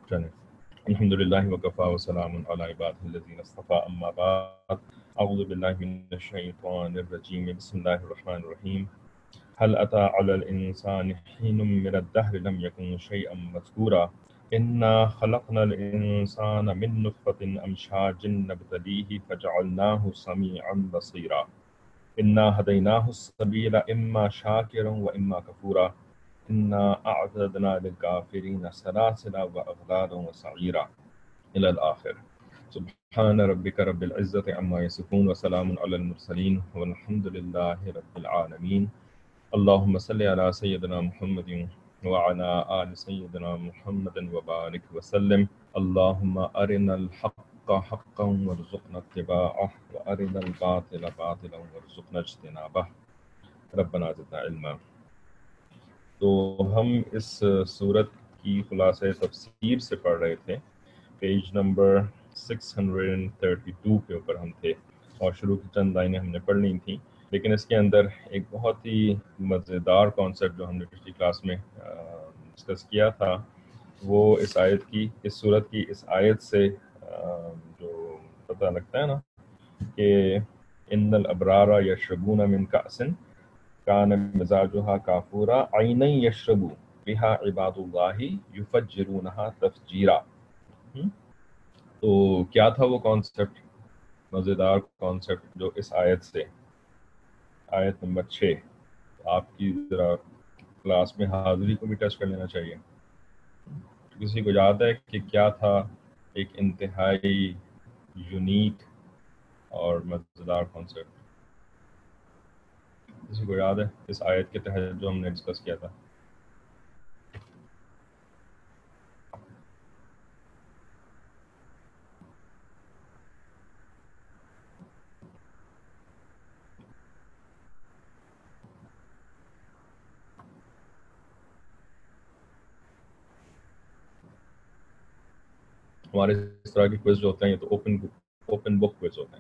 چلیں الحمدللہ وکفا وسلام علی عبادہ الذین اصطفیٰ اما بعد اعوذ باللہ من الشیطان الرجیم بسم اللہ الرحمن الرحیم هل اتى على الانسان حين من الدهر لم يكن شيئا مذكورا انا خلقنا الانسان من نطفة امشاج نبتليه فجعلناه سميعا بصيرا انا هديناه السبيل اما شاكرا واما كفورا إنا أعتدنا للكافرين سلاسل وأغلالا وسعيرا إلى الآخر. سبحان ربك رب العزة عما يصفون وسلام على المرسلين والحمد لله رب العالمين. اللهم صل على سيدنا محمد وعلى آل سيدنا محمد وبارك وسلم. اللهم أرنا الحق حقا وارزقنا اتباعه وأرنا الباطل باطلا وارزقنا اجتنابه. ربنا زدنا علما. تو ہم اس صورت کی خلاصہ تفسیر سے پڑھ رہے تھے، پیج نمبر 632 کے اوپر ہم تھے، اور شروع کی چند لائنیں ہم نے پڑھ لی تھیں، لیکن اس کے اندر ایک بہت ہی مزیدار کانسیپٹ جو ہم نے پچھلی کلاس میں ڈسکس کیا تھا، وہ اس آیت کی، اس صورت کی اس آیت سے جو پتہ لگتا ہے نا کہ ان الابرار یشربون من کأس کان مزاجها کافورا عینا یشرب بها عباد اللہ یفجرونها تفجیرا۔ تو کیا تھا وہ کانسیپٹ، مزیدار کانسیپٹ جو اس آیت سے، آیت نمبر 6، آپ کی ذرا کلاس میں حاضری کو بھی ٹیسٹ کر لینا چاہیے۔ کسی کو یاد ہے کہ کیا تھا ایک انتہائی یونیک اور مزیدار کانسیپٹ؟ کسی کو یاد ہے اس آیت کے تحت جو ہم نے ڈسکس کیا تھا؟ ہمارے اس طرح کے کوئز جو ہوتے ہیں یہ تو اوپن بک کوئز ہوتے ہیں،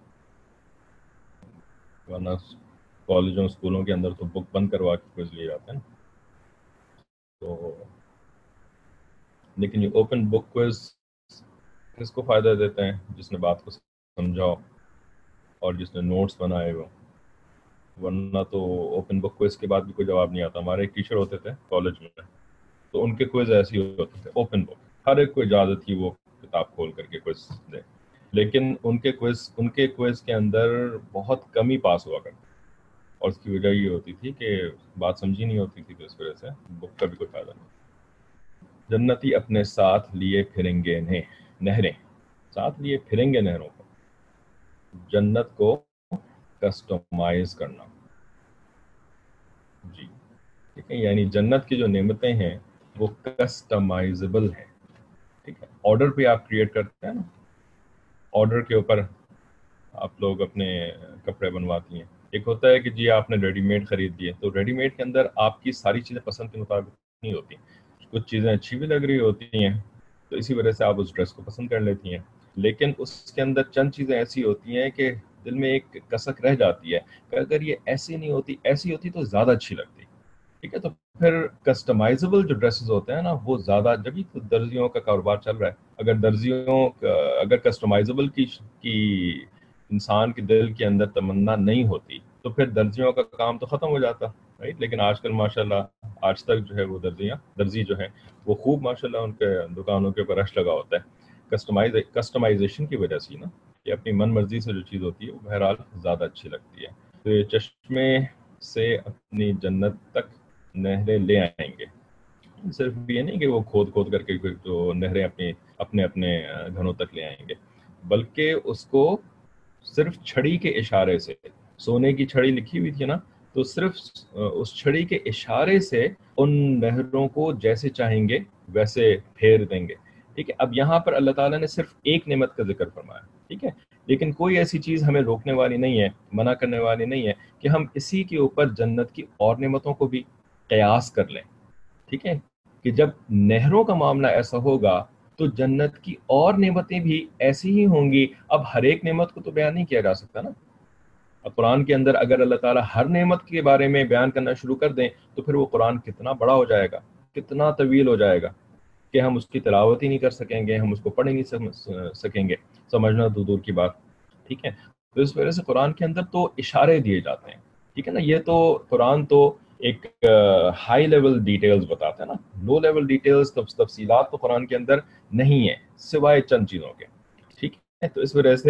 ورنہ کالجوں اسکولوں کے اندر تو بک بند کروا کے کوئز لیے جاتے ہیں۔ تو لیکن یہ اوپن بک کوئز کس کو فائدہ دیتے ہیں؟ جس نے بات کو سمجھا ہو اور جس نے نوٹس بنائے ہو، ورنہ تو اوپن بک کوئز کے بعد بھی کوئی جواب نہیں آتا۔ ہمارے ایک ٹیچر ہوتے تھے کالج میں، تو ان کے کوئز ایسے ہی ہوتے تھے اوپن بک، ہر ایک کو اجازت تھی وہ کتاب کھول کر کے کوئز دے، لیکن ان کے کوئز کے اندر بہت کم ہی پاس ہوا کرتے، اور اس کی وجہ یہ ہوتی تھی کہ بات سمجھی نہیں ہوتی تھی، تو اس وجہ سے بک کا بھی کوئی فائدہ نہیں۔ جنتی اپنے ساتھ لیے پھریں گے نہریں، ساتھ لیے پھریں گے نہروں کو، جنت کو کسٹمائز کرنا، جی ٹھیک ہے، یعنی جنت کی جو نعمتیں ہیں وہ کسٹمائزبل ہیں، ٹھیک ہے۔ آرڈر پہ آپ کریٹ کرتے ہیں نا، آرڈر کے اوپر آپ لوگ اپنے کپڑے بنواتی ہیں۔ ایک ہوتا ہے کہ جی آپ نے ریڈی میڈ خرید لیے، تو ریڈی میڈ کے اندر آپ کی ساری چیزیں پسند کے مطابق نہیں ہوتی، کچھ چیزیں اچھی بھی لگ رہی ہوتی ہیں تو اسی وجہ سے آپ اس ڈریس کو پسند کر لیتی ہیں، لیکن اس کے اندر چند چیزیں ایسی ہوتی ہیں کہ دل میں ایک کسک رہ جاتی ہے کہ اگر یہ ایسی نہیں ہوتی، ایسی ہوتی تو زیادہ اچھی لگتی، ٹھیک ہے۔ تو پھر کسٹمائزبل جو ڈریسز ہوتے ہیں نا وہ زیادہ، جبھی تو درزیوں کا کاروبار چل رہا ہے، اگر کسٹمائزبل کی انسان کے دل کے اندر تمنا نہیں ہوتی تو پھر درزیوں کا کام تو ختم ہو جاتا، رائٹ۔ لیکن آج کل ماشاءاللہ آج تک جو ہے وہ درزی جو ہے وہ خوب ماشاءاللہ ان کے دکانوں کے اوپر رش لگا ہوتا ہے، کسٹمائزیشن کی وجہ سے نا، کہ اپنی من مرضی سے جو چیز ہوتی ہے وہ بہرحال زیادہ اچھی لگتی ہے۔ تو یہ چشمے سے اپنی جنت تک نہریں لے آئیں گے، صرف یہ نہیں کہ وہ کھود کھود کر کے جو نہریں اپنے گھروں تک لے آئیں گے، بلکہ اس کو صرف چھڑی کے اشارے سے، سونے کی چھڑی لکھی ہوئی تھی نا، تو صرف اس چھڑی کے اشارے سے ان نہروں کو جیسے چاہیں گے ویسے پھیر دیں گے، ٹھیک ہے۔ اب یہاں پر اللہ تعالیٰ نے صرف ایک نعمت کا ذکر فرمایا، ٹھیک ہے، لیکن کوئی ایسی چیز ہمیں روکنے والی نہیں ہے، منع کرنے والی نہیں ہے کہ ہم اسی کے اوپر جنت کی اور نعمتوں کو بھی قیاس کر لیں، ٹھیک ہے، کہ جب نہروں کا معاملہ ایسا ہوگا تو جنت کی اور نعمتیں بھی ایسی ہی ہوں گی۔ اب ہر ایک نعمت کو تو بیان نہیں کیا جا سکتا نا، اب قرآن کے اندر اگر اللہ تعالیٰ ہر نعمت کے بارے میں بیان کرنا شروع کر دیں تو پھر وہ قرآن کتنا بڑا ہو جائے گا، کتنا طویل ہو جائے گا، کہ ہم اس کی تلاوت ہی نہیں کر سکیں گے, ہم اس کو پڑھ ہی نہیں سکیں گے, سمجھنا تو دور کی بات. ٹھیک ہے, تو اس وجہ سے قرآن کے اندر تو اشارے دیے جاتے ہیں. ٹھیک ہے نا, یہ تو قرآن تو ایک ہائی لیول ڈیٹیلز بتاتا ہے نا, لو لیول ڈیٹیلز تفصیلات تو قرآن کے اندر نہیں ہے سوائے چند چیزوں کے. ٹھیک ہے, تو اس وجہ سے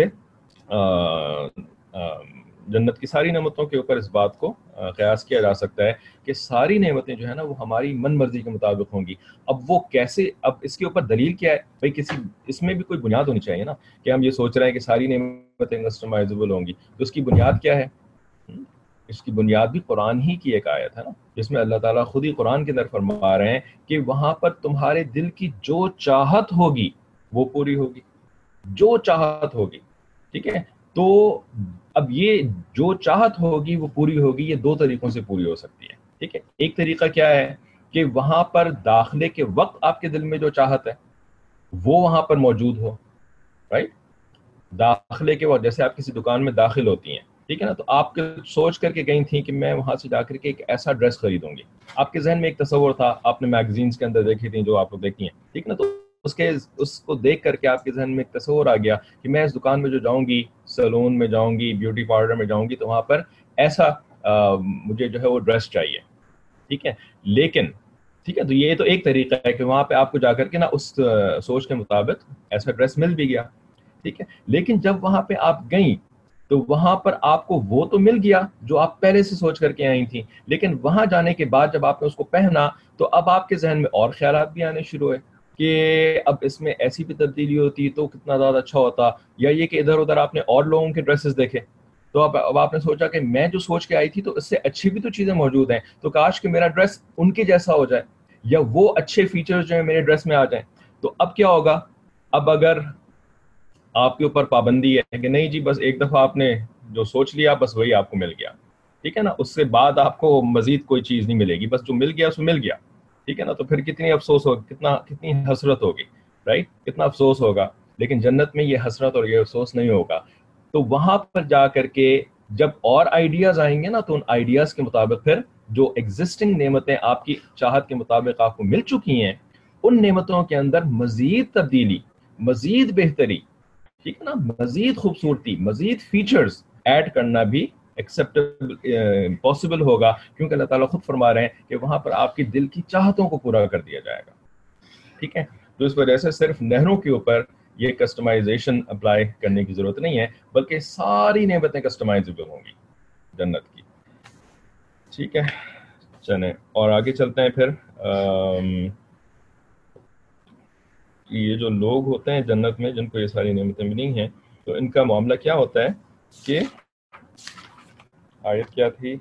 جنت کی ساری نعمتوں کے اوپر اس بات کو قیاس کیا جا سکتا ہے کہ ساری نعمتیں جو ہے نا وہ ہماری من مرضی کے مطابق ہوں گی. اب وہ کیسے, اب اس کے اوپر دلیل کیا ہے بھائی, کسی اس میں بھی کوئی بنیاد ہونی چاہیے نا, کہ ہم یہ سوچ رہے ہیں کہ ساری نعمتیں کسٹمائزیبل ہوں گی, تو اس کی بنیاد کیا ہے؟ اس کی بنیاد بھی قرآن ہی کی ایک آیت ہے نا, جس میں اللہ تعالیٰ خود ہی قرآن کے اندر فرما رہے ہیں کہ وہاں پر تمہارے دل کی جو چاہت ہوگی وہ پوری ہوگی, جو چاہت ہوگی. ٹھیک ہے, تو اب یہ جو چاہت ہوگی وہ پوری ہوگی, یہ دو طریقوں سے پوری ہو سکتی ہے. ٹھیک ہے, ایک طریقہ کیا ہے کہ وہاں پر داخلے کے وقت آپ کے دل میں جو چاہت ہے وہ وہاں پر موجود ہو, رائٹ. داخلے کے وقت جیسے آپ کسی دکان میں داخل ہوتی ہیں, ٹھیک ہے نا, تو آپ سوچ کر کے گئی تھیں کہ میں وہاں سے جا کر کے ایک ایسا ڈریس خریدوں گی. آپ کے ذہن میں ایک تصور تھا, آپ نے میگزینز کے اندر دیکھی تھی جو آپ کو دیکھی ہیں, ٹھیک ہے نا, تو اس کو دیکھ کر کے آپ کے ذہن میں ایک تصور آ گیا کہ میں اس دکان میں جو جاؤں گی, سیلون میں جاؤں گی, بیوٹی پارلر میں جاؤں گی, تو وہاں پر ایسا مجھے جو ہے وہ ڈریس چاہیے. ٹھیک ہے, لیکن ٹھیک ہے, تو یہ تو ایک طریقہ ہے کہ وہاں پہ آپ کو جا کر کے نا اس سوچ کے مطابق ایسا ڈریس مل بھی گیا. ٹھیک ہے, لیکن جب وہاں پہ آپ گئیں تو وہاں پر آپ کو وہ تو مل گیا جو آپ پہلے سے سوچ کر کے آئی تھیں, لیکن وہاں جانے کے بعد جب آپ نے اس کو پہنا تو اب آپ کے ذہن میں اور خیالات بھی آنے شروع ہوئے کہ اب اس میں ایسی بھی تبدیلی ہوتی تو کتنا زیادہ اچھا ہوتا, یا یہ کہ ادھر ادھر آپ نے اور لوگوں کے ڈریسز دیکھے تو اب آپ نے سوچا کہ میں جو سوچ کے آئی تھی تو اس سے اچھی بھی تو چیزیں موجود ہیں, تو کاش کہ میرا ڈریس ان کے جیسا ہو جائے, یا وہ اچھے فیچرز جو ہیں میرے ڈریس میں آ جائیں. تو اب کیا ہوگا, اب اگر آپ کے اوپر پابندی ہے کہ نہیں جی بس ایک دفعہ آپ نے جو سوچ لیا بس وہی آپ کو مل گیا, ٹھیک ہے نا, اس سے بعد آپ کو مزید کوئی چیز نہیں ملے گی, بس جو مل گیا اس میں مل گیا. ٹھیک ہے نا, تو پھر کتنی افسوس ہوگی, کتنی حسرت ہوگی, رائٹ, کتنا افسوس ہوگا. لیکن جنت میں یہ حسرت اور یہ افسوس نہیں ہوگا. تو وہاں پر جا کر کے جب اور آئیڈیاز آئیں گے نا, تو ان آئیڈیاز کے مطابق پھر جو ایگزسٹنگ نعمتیں آپ کی چاہت کے مطابق آپ کو مل چکی ہیں, ان نعمتوں کے اندر مزید تبدیلی, مزید بہتری, ٹھیک ہے نا, مزید خوبصورتی, مزید فیچرز ایڈ کرنا بھی ایکسیپٹیبل پاسبل ہوگا, کیونکہ اللہ تعالیٰ خود فرما رہے ہیں کہ وہاں پر آپ کی دل کی چاہتوں کو پورا کر دیا جائے گا. ٹھیک ہے, تو اس وجہ سے صرف نہروں کے اوپر یہ کسٹمائزیشن اپلائی کرنے کی ضرورت نہیں ہے, بلکہ ساری نعمتیں کسٹمائزیبل ہوں گی جنت کی. ٹھیک ہے, چلیں اور آگے چلتے ہیں. پھر یہ جو لوگ ہوتے ہیں جنت میں جن کو یہ ساری نعمتیں ملی ہیں, تو ان کا معاملہ کیا ہوتا ہے کہ آیت کیا تھی,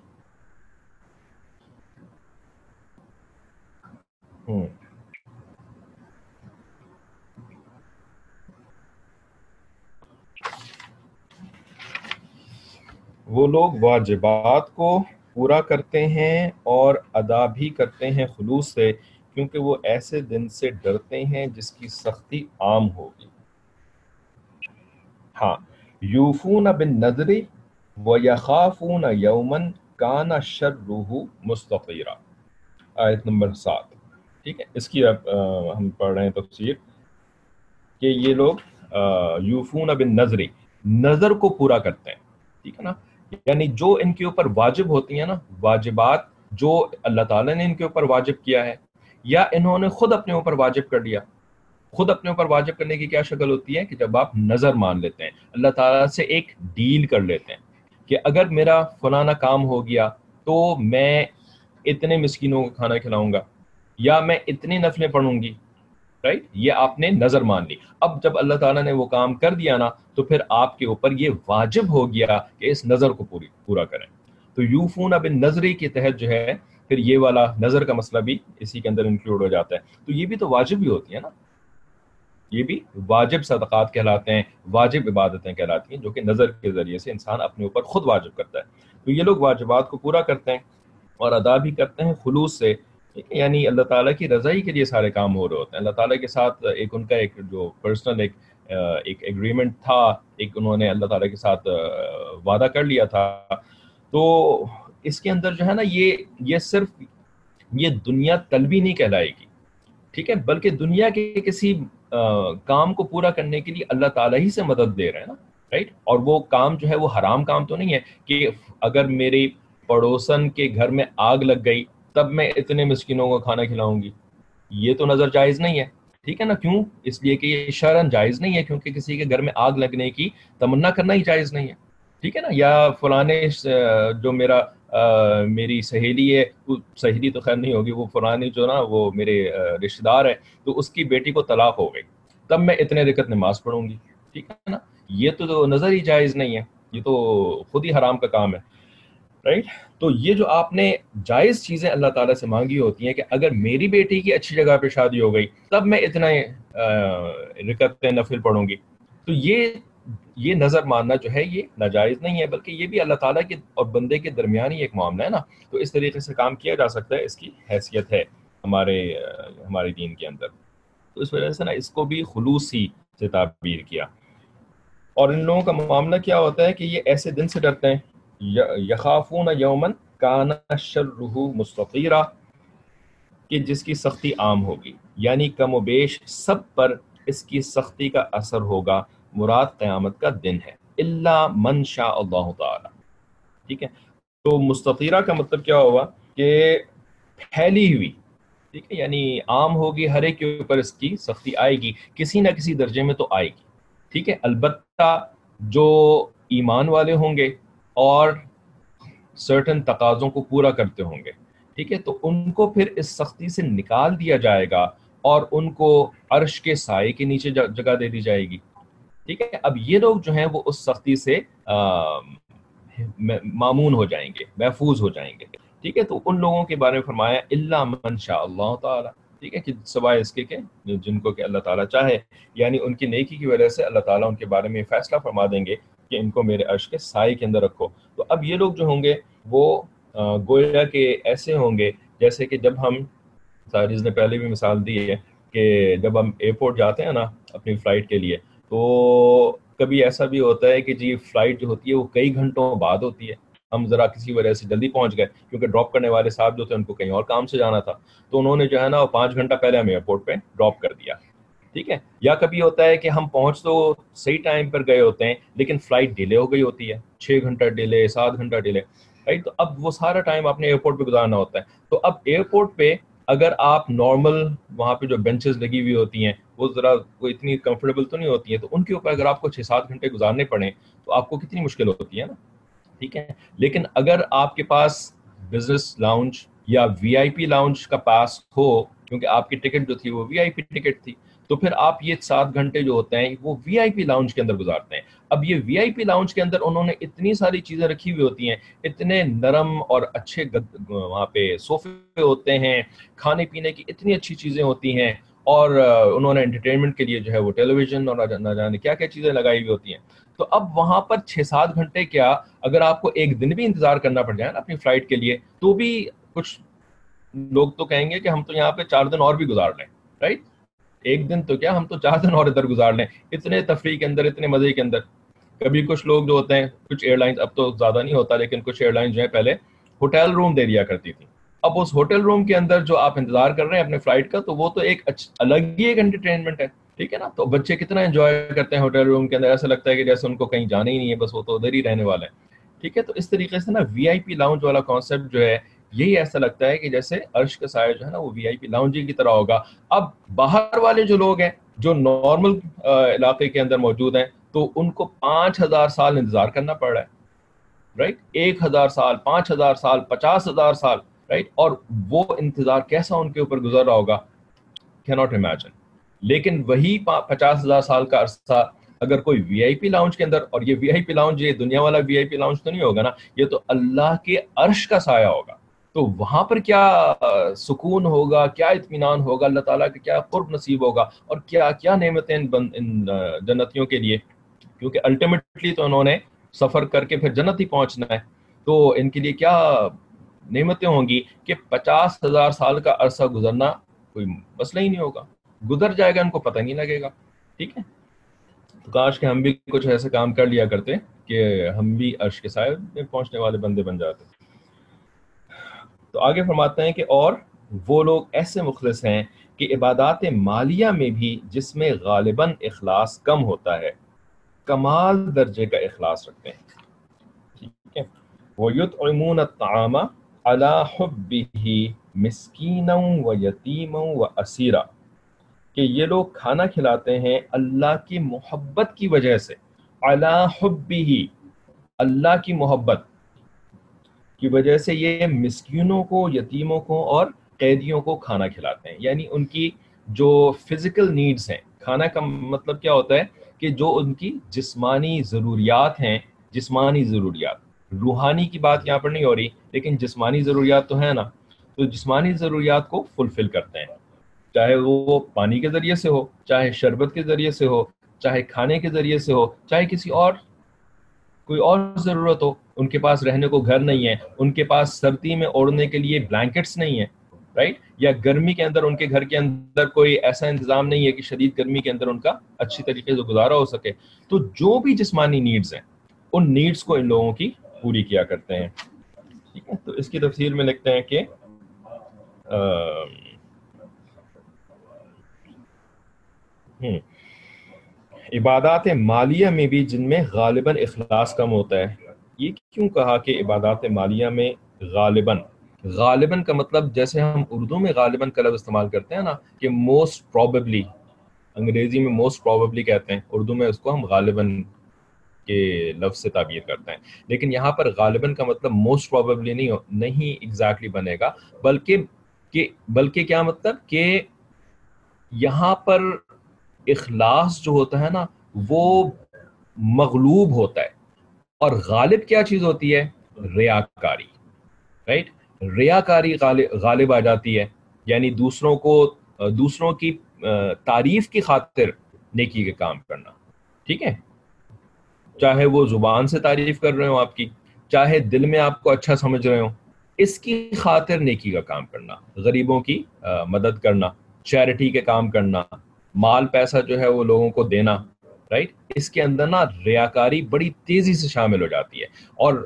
وہ لوگ واجبات کو پورا کرتے ہیں اور ادا بھی کرتے ہیں خلوص سے, کیونکہ وہ ایسے دن سے ڈرتے ہیں جس کی سختی عام ہوگی. ہاں, یوفون بالنذر ویخافون یوما کان شرہ مستطیرا, آیت نمبر 7. ٹھیک ہے, اس کی اب ہم پڑھ رہے ہیں تفسیر کہ یہ لوگ یوفون بالنذر, نظر کو پورا کرتے ہیں. ٹھیک ہے نا, یعنی جو ان کے اوپر واجب ہوتی ہیں نا, واجبات جو اللہ تعالیٰ نے ان کے اوپر واجب کیا ہے یا انہوں نے خود اپنے اوپر واجب کر لیا. خود اپنے اوپر واجب کرنے کی کیا شکل ہوتی ہے کہ جب آپ نظر مان لیتے ہیں, اللہ تعالیٰ سے ایک ڈیل کر لیتے ہیں کہ اگر میرا فلانا کام ہو گیا تو میں اتنے مسکینوں کو کھانا کھلاؤں گا, یا میں اتنی نفلیں پڑھوں گی, رائٹ, یہ آپ نے نظر مان لی. اب جب اللہ تعالیٰ نے وہ کام کر دیا نا, تو پھر آپ کے اوپر یہ واجب ہو گیا کہ اس نظر کو پورا کریں. تو یوفون بالنذر کے تحت جو ہے پھر یہ والا نظر کا مسئلہ بھی اسی کے اندر انکلوڈ ہو جاتا ہے. تو یہ بھی تو واجب ہی ہوتی ہے نا, یہ بھی واجب صدقات کہلاتے ہیں, واجب عبادتیں کہلاتی ہیں, جو کہ نظر کے ذریعے سے انسان اپنے اوپر خود واجب کرتا ہے. تو یہ لوگ واجبات کو پورا کرتے ہیں اور ادا بھی کرتے ہیں خلوص سے, یعنی اللہ تعالیٰ کی رضائی کے لیے سارے کام ہو رہے ہوتے ہیں. اللہ تعالیٰ کے ساتھ ایک ان کا ایک جو پرسنل ایک ایگریمنٹ تھا, ایک انہوں نے اللہ تعالیٰ کے ساتھ وعدہ کر لیا تھا. تو اس کے اندر جو ہے نا یہ صرف یہ دنیا طلبی نہیں کہلائے گی. ٹھیک ہے، بلکہ دنیا کے کسی کام کو پورا کرنے کے لیے اللہ تعالیٰ ہی سے مدد لے رہے ہیں نا، رائٹ. اور وہ کام جو ہے وہ حرام کام تو نہیں ہے کہ اگر میری پڑوسن کے گھر میں آگ لگ گئی تب میں اتنے مسکینوں کو کھانا کھلاؤں گی، یہ تو نظر جائز نہیں ہے. ٹھیک ہے نا، کیوں؟ اس لیے کہ یہ شرعاً جائز نہیں ہے، کیونکہ کسی کے گھر میں آگ لگنے کی تمنا کرنا ہی جائز نہیں ہے. ٹھیک ہے نا، یا فلانے جو میری سہیلی ہے، سہیلی تو خیر نہیں ہوگی، وہ فلانی جو نا وہ میرے رشتہ دار ہے، تو اس کی بیٹی کو طلاق ہو گئی، تب میں اتنے رکعت نماز پڑھوں گی. ٹھیک ہے نا، یہ تو نظر ہی جائز نہیں ہے، یہ تو خود ہی حرام کا کام ہے، رائٹ. تو یہ جو آپ نے جائز چیزیں اللہ تعالیٰ سے مانگی ہوتی ہیں کہ اگر میری بیٹی کی اچھی جگہ پہ شادی ہو گئی تب میں اتنا رکعت نفل پڑھوں گی، تو یہ نظر ماننا جو ہے یہ ناجائز نہیں ہے، بلکہ یہ بھی اللہ تعالیٰ کے اور بندے کے درمیان ہی ایک معاملہ ہے نا. تو اس طریقے سے کام کیا جا سکتا ہے، اس کی حیثیت ہے ہمارے دین کے اندر. تو اس وجہ سے نا اس کو بھی خلوصی سے تعبیر کیا. اور ان لوگوں کا معاملہ کیا ہوتا ہے کہ یہ ایسے دن سے ڈرتے ہیں، یخافون یومن کان شرہ مستطیرا، کہ جس کی سختی عام ہوگی، یعنی کم و بیش سب پر اس کی سختی کا اثر ہوگا. مراد قیامت کا دن ہے، الا من شاء اللہ تعالی. ٹھیک ہے، تو مستطیرہ کا مطلب کیا ہوا کہ پھیلی ہوئی. ٹھیک ہے، یعنی عام ہوگی، ہر ایک کے اوپر اس کی سختی آئے گی، کسی نہ کسی درجے میں تو آئے گی. ٹھیک ہے، البتہ جو ایمان والے ہوں گے اور سرٹن تقاضوں کو پورا کرتے ہوں گے، ٹھیک ہے، تو ان کو پھر اس سختی سے نکال دیا جائے گا اور ان کو عرش کے سائے کے نیچے جگہ دے دی جائے گی. ٹھیک ہے، اب یہ لوگ جو ہیں وہ اس سختی سے مامون ہو جائیں گے، محفوظ ہو جائیں گے. ٹھیک ہے، تو ان لوگوں کے بارے میں فرمایا الا من شاء اللہ تعالی. ٹھیک ہے، کہ سوائے اس کے کہ جن کو کہ اللہ تعالیٰ چاہے، یعنی ان کی نیکی کی وجہ سے اللہ تعالیٰ ان کے بارے میں فیصلہ فرما دیں گے کہ ان کو میرے عرش کے سائے کے اندر رکھو. تو اب یہ لوگ جو ہوں گے وہ گویا کہ ایسے ہوں گے جیسے کہ جب ہم، ساجد نے پہلے بھی مثال دی ہے کہ جب ہم ایئرپورٹ جاتے ہیں نا اپنی فلائٹ کے لیے، تو کبھی ایسا بھی ہوتا ہے کہ جی فلائٹ جو ہوتی ہے وہ کئی گھنٹوں بعد ہوتی ہے، ہم ذرا کسی وجہ سے جلدی پہنچ گئے کیونکہ ڈراپ کرنے والے صاحب جو تھے ان کو کہیں اور کام سے جانا تھا، تو انہوں نے جو ہے نا وہ 5 گھنٹہ پہلے ہمیں ایئرپورٹ پہ ڈراپ کر دیا. ٹھیک ہے، یا کبھی ہوتا ہے کہ ہم پہنچ تو صحیح ٹائم پر گئے ہوتے ہیں لیکن فلائٹ ڈیلے ہو گئی ہوتی ہے، 6 گھنٹہ ڈیلے، 7 گھنٹہ ڈیلے، رائٹ. تو اب وہ سارا ٹائم آپ نے ایئرپورٹ پہ گزارنا ہوتا ہے. تو اب ایئرپورٹ پہ اگر آپ نارمل وہاں پہ جو بینچز لگی ہوئی ہوتی ہیں وہ ذرا وہ اتنی کمفرٹیبل تو نہیں ہوتی ہیں، تو ان کے اوپر اگر آپ کو 6-7 گھنٹے گزارنے پڑیں تو آپ کو کتنی مشکل ہوتی ہے نا. ٹھیک ہے، لیکن اگر آپ کے پاس بزنس لاؤنج یا وی آئی پی لاؤنج کا پاس ہو، کیونکہ آپ کی ٹکٹ جو تھی وہ وی آئی پی ٹکٹ تھی، تو پھر آپ یہ 7 گھنٹے جو ہوتے ہیں وہ وی آئی پی لاؤنج کے اندر گزارتے ہیں. اب یہ وی آئی پی لاؤنج کے اندر انہوں نے اتنی ساری چیزیں رکھی ہوئی ہوتی ہیں، اتنے نرم اور اچھے وہاں پہ صوفے ہوتے ہیں، کھانے پینے کی اتنی اچھی چیزیں ہوتی ہیں، اور انہوں نے انٹرٹینمنٹ کے لیے جو ہے وہ ٹیلی ویژن اور نہ جانے کیا کیا چیزیں لگائی ہوئی ہوتی ہیں. تو اب وہاں پر 6-7 گھنٹے کیا، اگر آپ کو ایک دن بھی انتظار کرنا پڑ جائے نا اپنی فلائٹ کے لیے، تو بھی کچھ لوگ تو کہیں گے کہ ہم تو یہاں پہ 4 دن اور بھی گزار لیں، رائٹ. ایک دن تو کیا، ہم تو 4 دن اور ادھر گزار لیں، اتنے تفریح کے اندر، اتنے مزے کے اندر. کبھی کچھ لوگ جو ہوتے ہیں، کچھ ایئر لائنز، اب تو زیادہ نہیں ہوتا لیکن کچھ ایئر لائنز جو ہیں پہلے ہوٹل روم دے دیا کرتی تھی. اب اس ہوٹل روم کے اندر جو آپ انتظار کر رہے ہیں اپنے فلائٹ کا، تو وہ تو ایک الگ ہی ایک انٹرٹینمنٹ ہے. ٹھیک ہے نا، تو بچے کتنا انجوائے کرتے ہیں ہوٹل روم کے اندر، ایسا لگتا ہے کہ جیسے ان کو کہیں جانا ہی نہیں ہے، بس وہ تو ادھر ہی رہنے والا ہے. ٹھیک ہے، تو اس طریقے سے نا وی آئی پی لاؤنج والا کانسیپٹ جو ہے یہی ایسا لگتا ہے کہ جیسے عرش کا سایہ جو ہے نا وہ وی آئی پی لاؤنج کی طرح ہوگا. اب باہر والے جو لوگ ہیں جو نارمل علاقے کے اندر موجود ہیں، تو ان کو 5,000 سال انتظار کرنا پڑ رہا ہے، رائٹ. 1,000 سال، 5,000 سال، 50,000 سال، رائٹ. اور وہ انتظار کیسا ان کے اوپر گزر رہا ہوگا، cannot imagine. لیکن وہی 50,000 سال کا عرصہ اگر کوئی وی آئی پی لاؤنج کے اندر، اور یہ وی آئی پی لاؤنج یہ دنیا والا وی آئی پی لاؤنج تو نہیں ہوگا نا، یہ تو اللہ کے عرش کا سایہ ہوگا. تو وہاں پر کیا سکون ہوگا، کیا اطمینان ہوگا، اللہ تعالیٰ کا کیا قرب نصیب ہوگا، اور کیا کیا نعمتیں ان جنتیوں کے لیے، کیونکہ الٹیمیٹلی تو انہوں نے سفر کر کے پھر جنت ہی پہنچنا ہے. تو ان کے لیے کیا نعمتیں ہوں گی کہ 50,000 سال کا عرصہ گزرنا کوئی مسئلہ ہی نہیں ہوگا، گزر جائے گا، ان کو پتہ نہیں لگے گا. ٹھیک ہے، تو کاش کہ ہم بھی کچھ ایسے کام کر لیا کرتے کہ ہم بھی عرش کے سائے میں پہنچنے والے بندے بن جاتے. تو آگے فرماتے ہیں کہ اور وہ لوگ ایسے مخلص ہیں کہ عبادات مالیہ میں بھی جس میں غالباً اخلاص کم ہوتا ہے کمال درجے کا اخلاص رکھتے ہیں، ٹھیک ہے. وَيُطْعِمُونَ الطَّعَامَ عَلَى حُبِّهِ مِسْكِينًا وَيَتِيمًا وَأَسِيرًا، کہ یہ لوگ کھانا کھلاتے ہیں اللہ کی محبت کی وجہ سے، عَلَى حُبِّهِ، اللہ کی محبت کی وجہ سے یہ مسکینوں کو، یتیموں کو اور قیدیوں کو کھانا کھلاتے ہیں. یعنی ان کی جو فزیکل نیڈز ہیں، کھانا کا مطلب کیا ہوتا ہے کہ جو ان کی جسمانی ضروریات ہیں، جسمانی ضروریات، روحانی کی بات یہاں پر نہیں ہو رہی، لیکن جسمانی ضروریات تو ہیں نا، تو جسمانی ضروریات کو فلفل کرتے ہیں، چاہے وہ پانی کے ذریعے سے ہو، چاہے شربت کے ذریعے سے ہو، چاہے کھانے کے ذریعے سے ہو، چاہے کسی اور کوئی اور ضرورت ہو. ان کے پاس رہنے کو گھر نہیں ہے، ان کے پاس سردی میں اوڑھنے کے لیے بلینکٹس نہیں ہیں، رائٹ، یا گرمی کے اندر ان کے گھر کے اندر کوئی ایسا انتظام نہیں ہے کہ شدید گرمی کے اندر ان کا اچھی طریقے سے گزارا ہو سکے. تو جو بھی جسمانی نیڈز ہیں ان نیڈز کو ان لوگوں کی پوری کیا کرتے ہیں، ٹھیک ہے. تو اس کی تفسیر میں لکھتے ہیں کہ عبادات مالیہ میں بھی جن میں غالباً اخلاص کم ہوتا ہے. یہ کیوں کہا کہ عبادات مالیہ میں غالباً؟ غالباً کا مطلب جیسے ہم اردو میں غالباً کا لفظ استعمال کرتے ہیں نا کہ موسٹ پروبیبلی، انگریزی میں موسٹ پروبیبلی کہتے ہیں، اردو میں اس کو ہم غالباً کے لفظ سے تعبیر کرتے ہیں. لیکن یہاں پر غالباً کا مطلب موسٹ پروبیبلی نہیں ایگزیکٹلی بنے گا، بلکہ کیا مطلب کہ یہاں پر اخلاص جو ہوتا ہے نا وہ مغلوب ہوتا ہے، اور غالب کیا چیز ہوتی ہے؟ ریاکاری، رائٹ. ریاکاری غالب آ جاتی ہے، یعنی دوسروں کی تعریف کی خاطر نیکی کے کام کرنا، ٹھیک ہے، چاہے وہ زبان سے تعریف کر رہے ہوں آپ کی، چاہے دل میں آپ کو اچھا سمجھ رہے ہوں، اس کی خاطر نیکی کا کام کرنا، غریبوں کی مدد کرنا، چیریٹی کے کام کرنا، مال پیسہ جو ہے وہ لوگوں کو دینا، رائٹ. اس کے اندر نا ریاکاری بڑی تیزی سے شامل ہو جاتی ہے. اور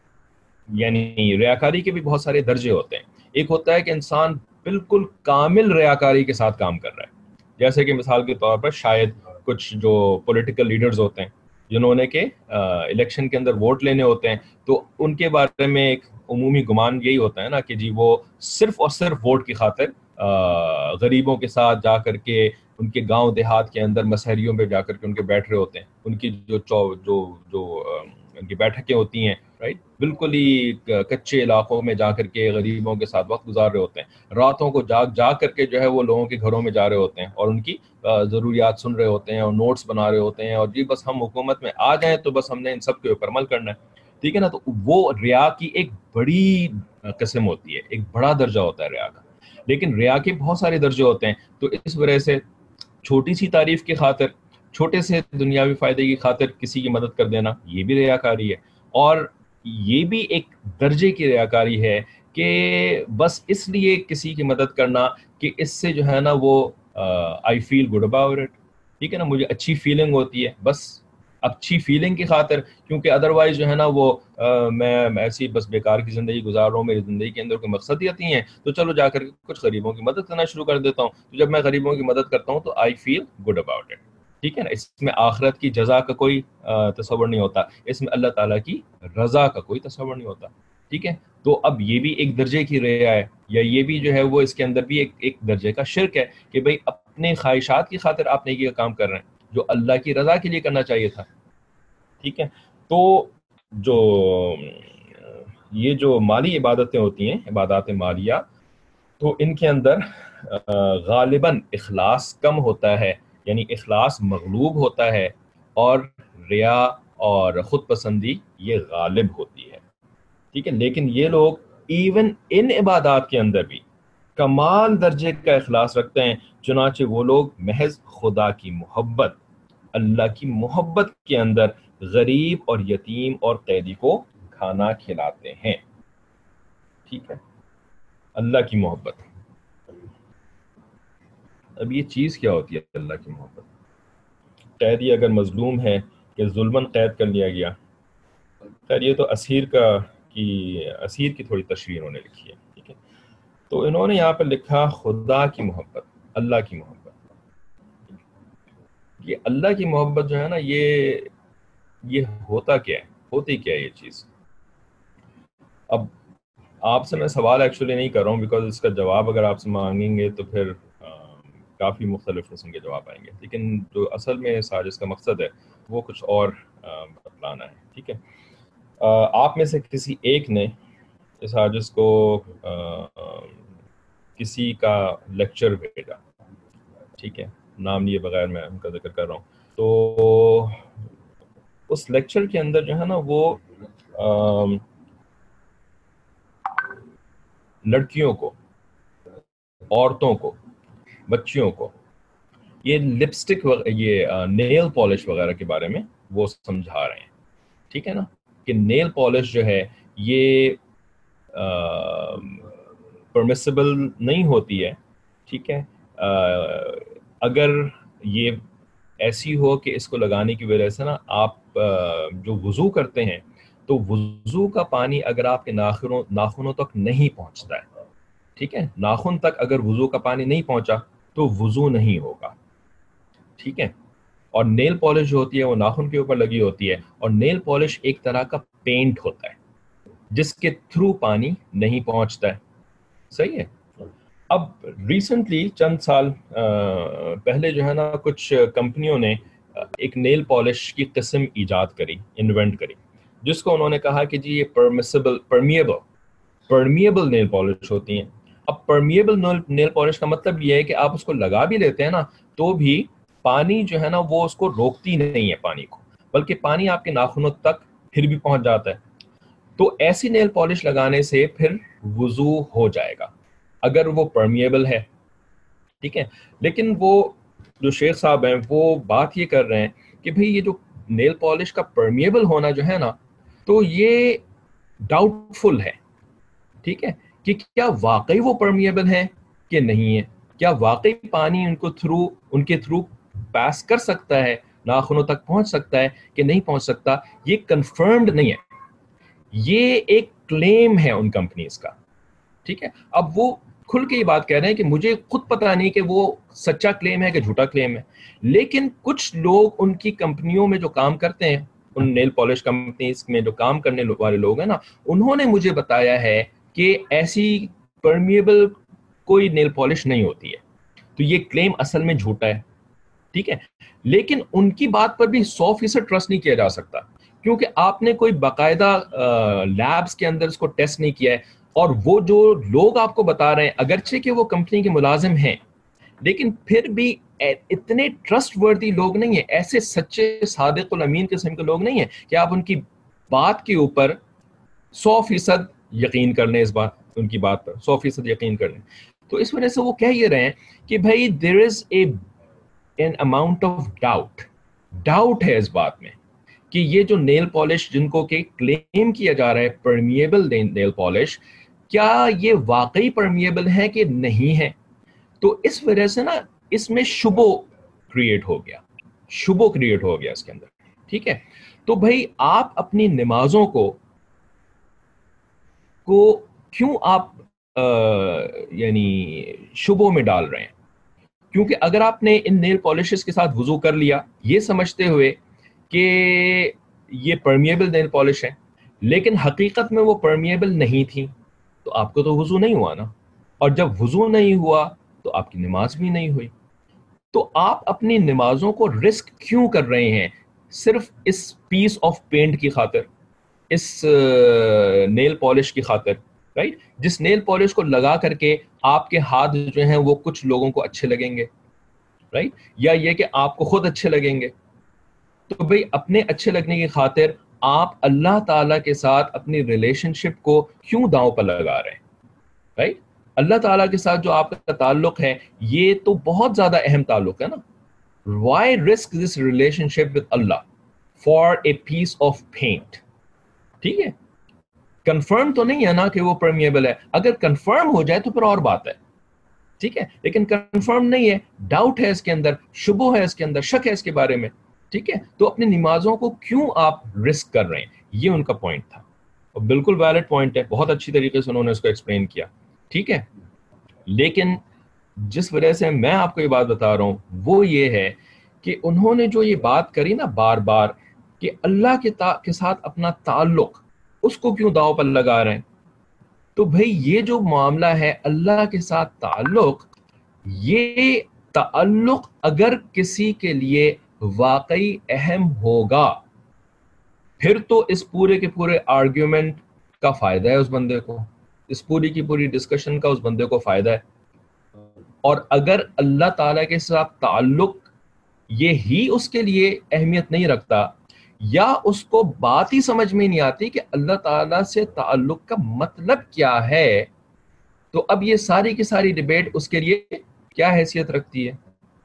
یعنی ریاکاری کے بھی بہت سارے درجے ہوتے ہیں. ایک ہوتا ہے کہ انسان بالکل کامل ریاکاری کے ساتھ کام کر رہا ہے، جیسے کہ مثال کے طور پر شاید کچھ جو پولیٹیکل لیڈرز ہوتے ہیں جنہوں نے کہ الیکشن کے اندر ووٹ لینے ہوتے ہیں، تو ان کے بارے میں ایک عمومی گمان یہی ہوتا ہے نا کہ جی وہ صرف اور صرف ووٹ کی خاطر غریبوں کے ساتھ جا کر کے ان کے گاؤں دیہات کے اندر مسحریوں پہ جا کر کے ان کے بیٹھ رہے ہوتے ہیں، ان کی جو ان کی بیٹھکیں ہوتی ہیں، رائٹ، بالکل ہی کچے علاقوں میں جا کر کے غریبوں کے ساتھ وقت گزار رہے ہوتے ہیں، راتوں کو جاگ کر کے جو ہے وہ لوگوں کے گھروں میں جا رہے ہوتے ہیں اور ان کی ضروریات سن رہے ہوتے ہیں اور نوٹس بنا رہے ہوتے ہیں، اور جی بس ہم حکومت میں آ جائیں تو بس ہم نے ان سب کے اوپر عمل کرنا ہے، ٹھیک ہے نا. تو وہ ریا کی ایک بڑی قسم ہوتی ہے، ایک بڑا درجہ ہوتا ہے ریا کا. لیکن ریا کے بہت سارے درجے ہوتے ہیں، تو اس وجہ سے چھوٹی سی تعریف کی خاطر، چھوٹے سے دنیاوی فائدے کی خاطر کسی کی مدد کر دینا، یہ بھی ریاکاری ہے. اور یہ بھی ایک درجے کی ریاکاری ہے کہ بس اس لیے کسی کی مدد کرنا کہ اس سے جو ہے نا وہ I feel good about it, ٹھیک ہے نا، مجھے اچھی فیلنگ ہوتی ہے، بس اچھی فیلنگ کی خاطر، کیونکہ ادروائز جو ہے نا وہ میں ایسی بس بیکار کی زندگی گزار رہا ہوں، میری زندگی کے اندر کوئی مقصدیت نہیں ہے، تو چلو جا کر کے کچھ غریبوں کی مدد کرنا شروع کر دیتا ہوں. تو جب میں غریبوں کی مدد کرتا ہوں تو I feel good about it, ٹھیک ہے نا. اس میں آخرت کی جزا کا کوئی تصور نہیں ہوتا، اس میں اللہ تعالیٰ کی رضا کا کوئی تصور نہیں ہوتا، ٹھیک ہے. تو اب یہ بھی ایک درجے کی ریا ہے، یا یہ بھی جو ہے وہ اس کے اندر بھی ایک درجے کا شرک ہے کہ بھئی اپنے خواہشات کی خاطر آپ نیکی کا کام کر رہے ہیں جو اللہ کی رضا کے لیے کرنا چاہیے تھا، ٹھیک ہے. تو جو یہ جو مالی عبادتیں ہوتی ہیں، عبادات مالیہ، تو ان کے اندر غالباً اخلاص کم ہوتا ہے، یعنی اخلاص مغلوب ہوتا ہے، اور ریا اور خود پسندی یہ غالب ہوتی ہے، ٹھیک ہے. لیکن یہ لوگ ایون ان عبادات کے اندر بھی کمال درجے کا اخلاص رکھتے ہیں، چنانچہ وہ لوگ محض خدا کی محبت، اللہ کی محبت کے اندر غریب اور یتیم اور قیدی کو کھانا کھلاتے ہیں، ٹھیک ہے. اللہ کی محبت، اب یہ چیز کیا ہوتی ہے اللہ کی محبت؟ قیدی اگر مظلوم ہے کہ ظلماً قید کر لیا گیا، خیر یہ تو اسیر کی تھوڑی تشریح انہوں نے لکھی ہے، ٹھیک ہے. تو انہوں نے یہاں پر لکھا خدا کی محبت. اللہ کی محبت. یہ اللہ کی محبت جو ہے نا یہ ہوتا کیا ہے, ہوتی کیا ہے یہ چیز. اب آپ سے میں سوال ایکچولی نہیں کر رہا ہوں بیکاز اس کا جواب اگر آپ سے مانگیں گے تو پھر کافی مختلف قسم کے جواب آئیں گے, لیکن جو اصل میں سازش کا مقصد ہے وہ کچھ اور بتلانا ہے. ٹھیک ہے, آپ میں سے کسی ایک نے اس سازش کو کسی کا لیکچر بھیجا, ٹھیک ہے, نام لیے بغیر میں ان کا ذکر کر رہا ہوں. تو اس لیکچر کے اندر جو ہے نا وہ لڑکیوں کو, عورتوں کو, بچیوں کو یہ لپسٹک یہ نیل پالش وغیرہ کے بارے میں وہ سمجھا رہے ہیں. ٹھیک ہے نا, کہ نیل پالش جو ہے یہ پرمیسیبل نہیں ہوتی ہے. ٹھیک ہے, اگر یہ ایسی ہو کہ اس کو لگانے کی وجہ سے نا آپ جو وضو کرتے ہیں تو وضو کا پانی اگر آپ کے ناخنوں تک نہیں پہنچتا ہے, ٹھیک ہے, ناخن تک اگر وضو کا پانی نہیں پہنچا تو وضو نہیں ہوگا. ٹھیک ہے, اور نیل پالش جو ہوتی ہے وہ ناخن کے اوپر لگی ہوتی ہے, اور نیل پالش ایک طرح کا پینٹ ہوتا ہے جس کے تھرو پانی نہیں پہنچتا ہے. صحیح ہے. اب ریسنٹلی چند سال پہلے جو ہے نا کچھ کمپنیوں نے ایک نیل پالش کی قسم ایجاد کری, انوینٹ کری, جس کو انہوں نے کہا کہ جی یہ پرمیبل نیل پالش ہوتی ہیں. اب پرمیبل نیل پالش کا مطلب یہ ہے کہ آپ اس کو لگا بھی لیتے ہیں نا تو بھی پانی جو ہے نا وہ اس کو روکتی نہیں ہے پانی کو, بلکہ پانی آپ کے ناخنوں تک پھر بھی پہنچ جاتا ہے. تو ایسی نیل پالش لگانے سے پھر وضو ہو جائے گا اگر وہ پرمیبل ہے. ٹھیک ہے, لیکن وہ جو شیخ صاحب ہیں وہ بات یہ کر رہے ہیں کہ بھئی یہ جو نیل پالش کا پرمیبل ہونا جو ہے نا تو یہ ڈاؤٹ فل ہے. ٹھیک ہے, کہ کیا واقعی وہ پرمیبل ہے کہ نہیں ہے, کیا واقعی پانی ان کے تھرو پاس کر سکتا ہے, ناخنوں تک پہنچ سکتا ہے کہ نہیں پہنچ سکتا. یہ کنفرمڈ نہیں ہے, یہ ایک کلیم ہے ان کمپنیز کا. ٹھیک ہے, اب وہ کھل کے یہ بات کہہ رہے ہیں کہ مجھے خود پتہ نہیں کہ وہ سچا کلیم ہے کہ جھوٹا کلیم ہے, لیکن کچھ لوگ ان کی کمپنیوں میں جو کام کرتے ہیں, ان نیل پالش کمپنیز میں جو کام کرنے والے لوگ ہیں نا, انہوں نے مجھے بتایا ہے کہ ایسی پرمیبل کوئی نیل پالش نہیں ہوتی ہے. تو یہ کلیم اصل میں جھوٹا ہے. ٹھیک ہے, لیکن ان کی بات پر بھی 100% ٹرسٹ نہیں کیا جا سکتا, کیونکہ آپ نے کوئی باقاعدہ لیبس کے اندر اس کو ٹیسٹ نہیں کیا ہے. اور وہ جو لوگ آپ کو بتا رہے ہیں اگرچہ کہ وہ کمپنی کے ملازم ہیں, لیکن پھر بھی اتنے ٹرسٹ وردی لوگ نہیں ہیں, ایسے سچے صادق الامین قسم کے لوگ نہیں ہیں کہ آپ ان کی بات کے اوپر 100% یقین کر لیں. اس بات ان کی بات پر 100% یقین کر لیں. تو اس وجہ سے وہ کہہ یہ رہے ہیں کہ بھائی there is an amount of doubt ہے اس بات میں کہ یہ جو نیل پالش جن کو کہ کلیم کیا جا رہا ہے پرمیبل نیل پالش, کیا یہ واقعی پرمیبل ہے کہ نہیں ہے. تو اس وجہ سے نا اس میں شبو کریٹ ہو گیا اس کے اندر. ٹھیک ہے, تو بھائی آپ اپنی نمازوں کو کیوں آپ یعنی شبوں میں ڈال رہے ہیں. کیونکہ اگر آپ نے ان نیل پالشز کے ساتھ وضو کر لیا یہ سمجھتے ہوئے کہ یہ پرمیبل نیل پالش ہے, لیکن حقیقت میں وہ پرمیبل نہیں تھی, تو آپ کو تو وضو نہیں ہوا نا, اور جب وضو نہیں ہوا تو آپ کی نماز بھی نہیں ہوئی. تو آپ اپنی نمازوں کو رسک کیوں کر رہے ہیں صرف اس پیس آف پینٹ کی خاطر, اس نیل پالش کی خاطر, رائٹ, جس نیل پالش کو لگا کر کے آپ کے ہاتھ جو ہیں وہ کچھ لوگوں کو اچھے لگیں گے, رائٹ, یا یہ کہ آپ کو خود اچھے لگیں گے. تو بھئی اپنے اچھے لگنے کی خاطر آپ اللہ تعالیٰ کے ساتھ اپنی ریلیشن شپ کو کیوں داؤں پر لگا رہے ہیں, رائٹ. اللہ تعالیٰ کے ساتھ جو آپ کا تعلق ہے یہ تو بہت زیادہ اہم تعلق ہے نا. Why risk this relationship with Allah for a piece of paint? ٹھیک ہے, کنفرم تو نہیں ہے نا کہ وہ پرمیبل ہے. اگر کنفرم ہو جائے تو پھر اور بات ہے, ٹھیک ہے, لیکن کنفرم نہیں ہے, ڈاؤٹ ہے اس کے اندر, شبہ ہے اس کے اندر, شک ہے اس کے بارے میں. ٹھیک ہے, تو اپنی نمازوں کو کیوں آپ رسک کر رہے ہیں, یہ ان کا پوائنٹ تھا, اور بالکل ویلڈ پوائنٹ ہے, بہت اچھی طریقے سے انہوں نے اس کو ایکسپلین کیا. ٹھیک ہے, لیکن جس وجہ سے میں آپ کو یہ بات بتا رہا ہوں وہ یہ ہے کہ انہوں نے جو یہ بات کری نا بار بار کہ اللہ کے ساتھ اپنا تعلق، اس کو کیوں داؤ پر لگا رہے ہیں؟ تو بھئی یہ جو معاملہ ہے اللہ کے ساتھ تعلق، یہ تعلق اگر کسی کے لیے واقعی اہم ہوگا پھر تو اس پورے کے پورے آرگیومنٹ کا فائدہ ہے اس بندے کو، اس پوری کی پوری ڈسکشن کا اس بندے کو فائدہ ہے۔ اور اگر اللہ تعالیٰ کے ساتھ تعلق یہ ہی اس کے لیے اہمیت نہیں رکھتا، یا اس کو بات ہی سمجھ میں نہیں آتی کہ اللہ تعالیٰ سے تعلق کا مطلب کیا ہے، تو اب یہ ساری کی ساری ڈیبیٹ اس کے لیے کیا حیثیت رکھتی ہے؟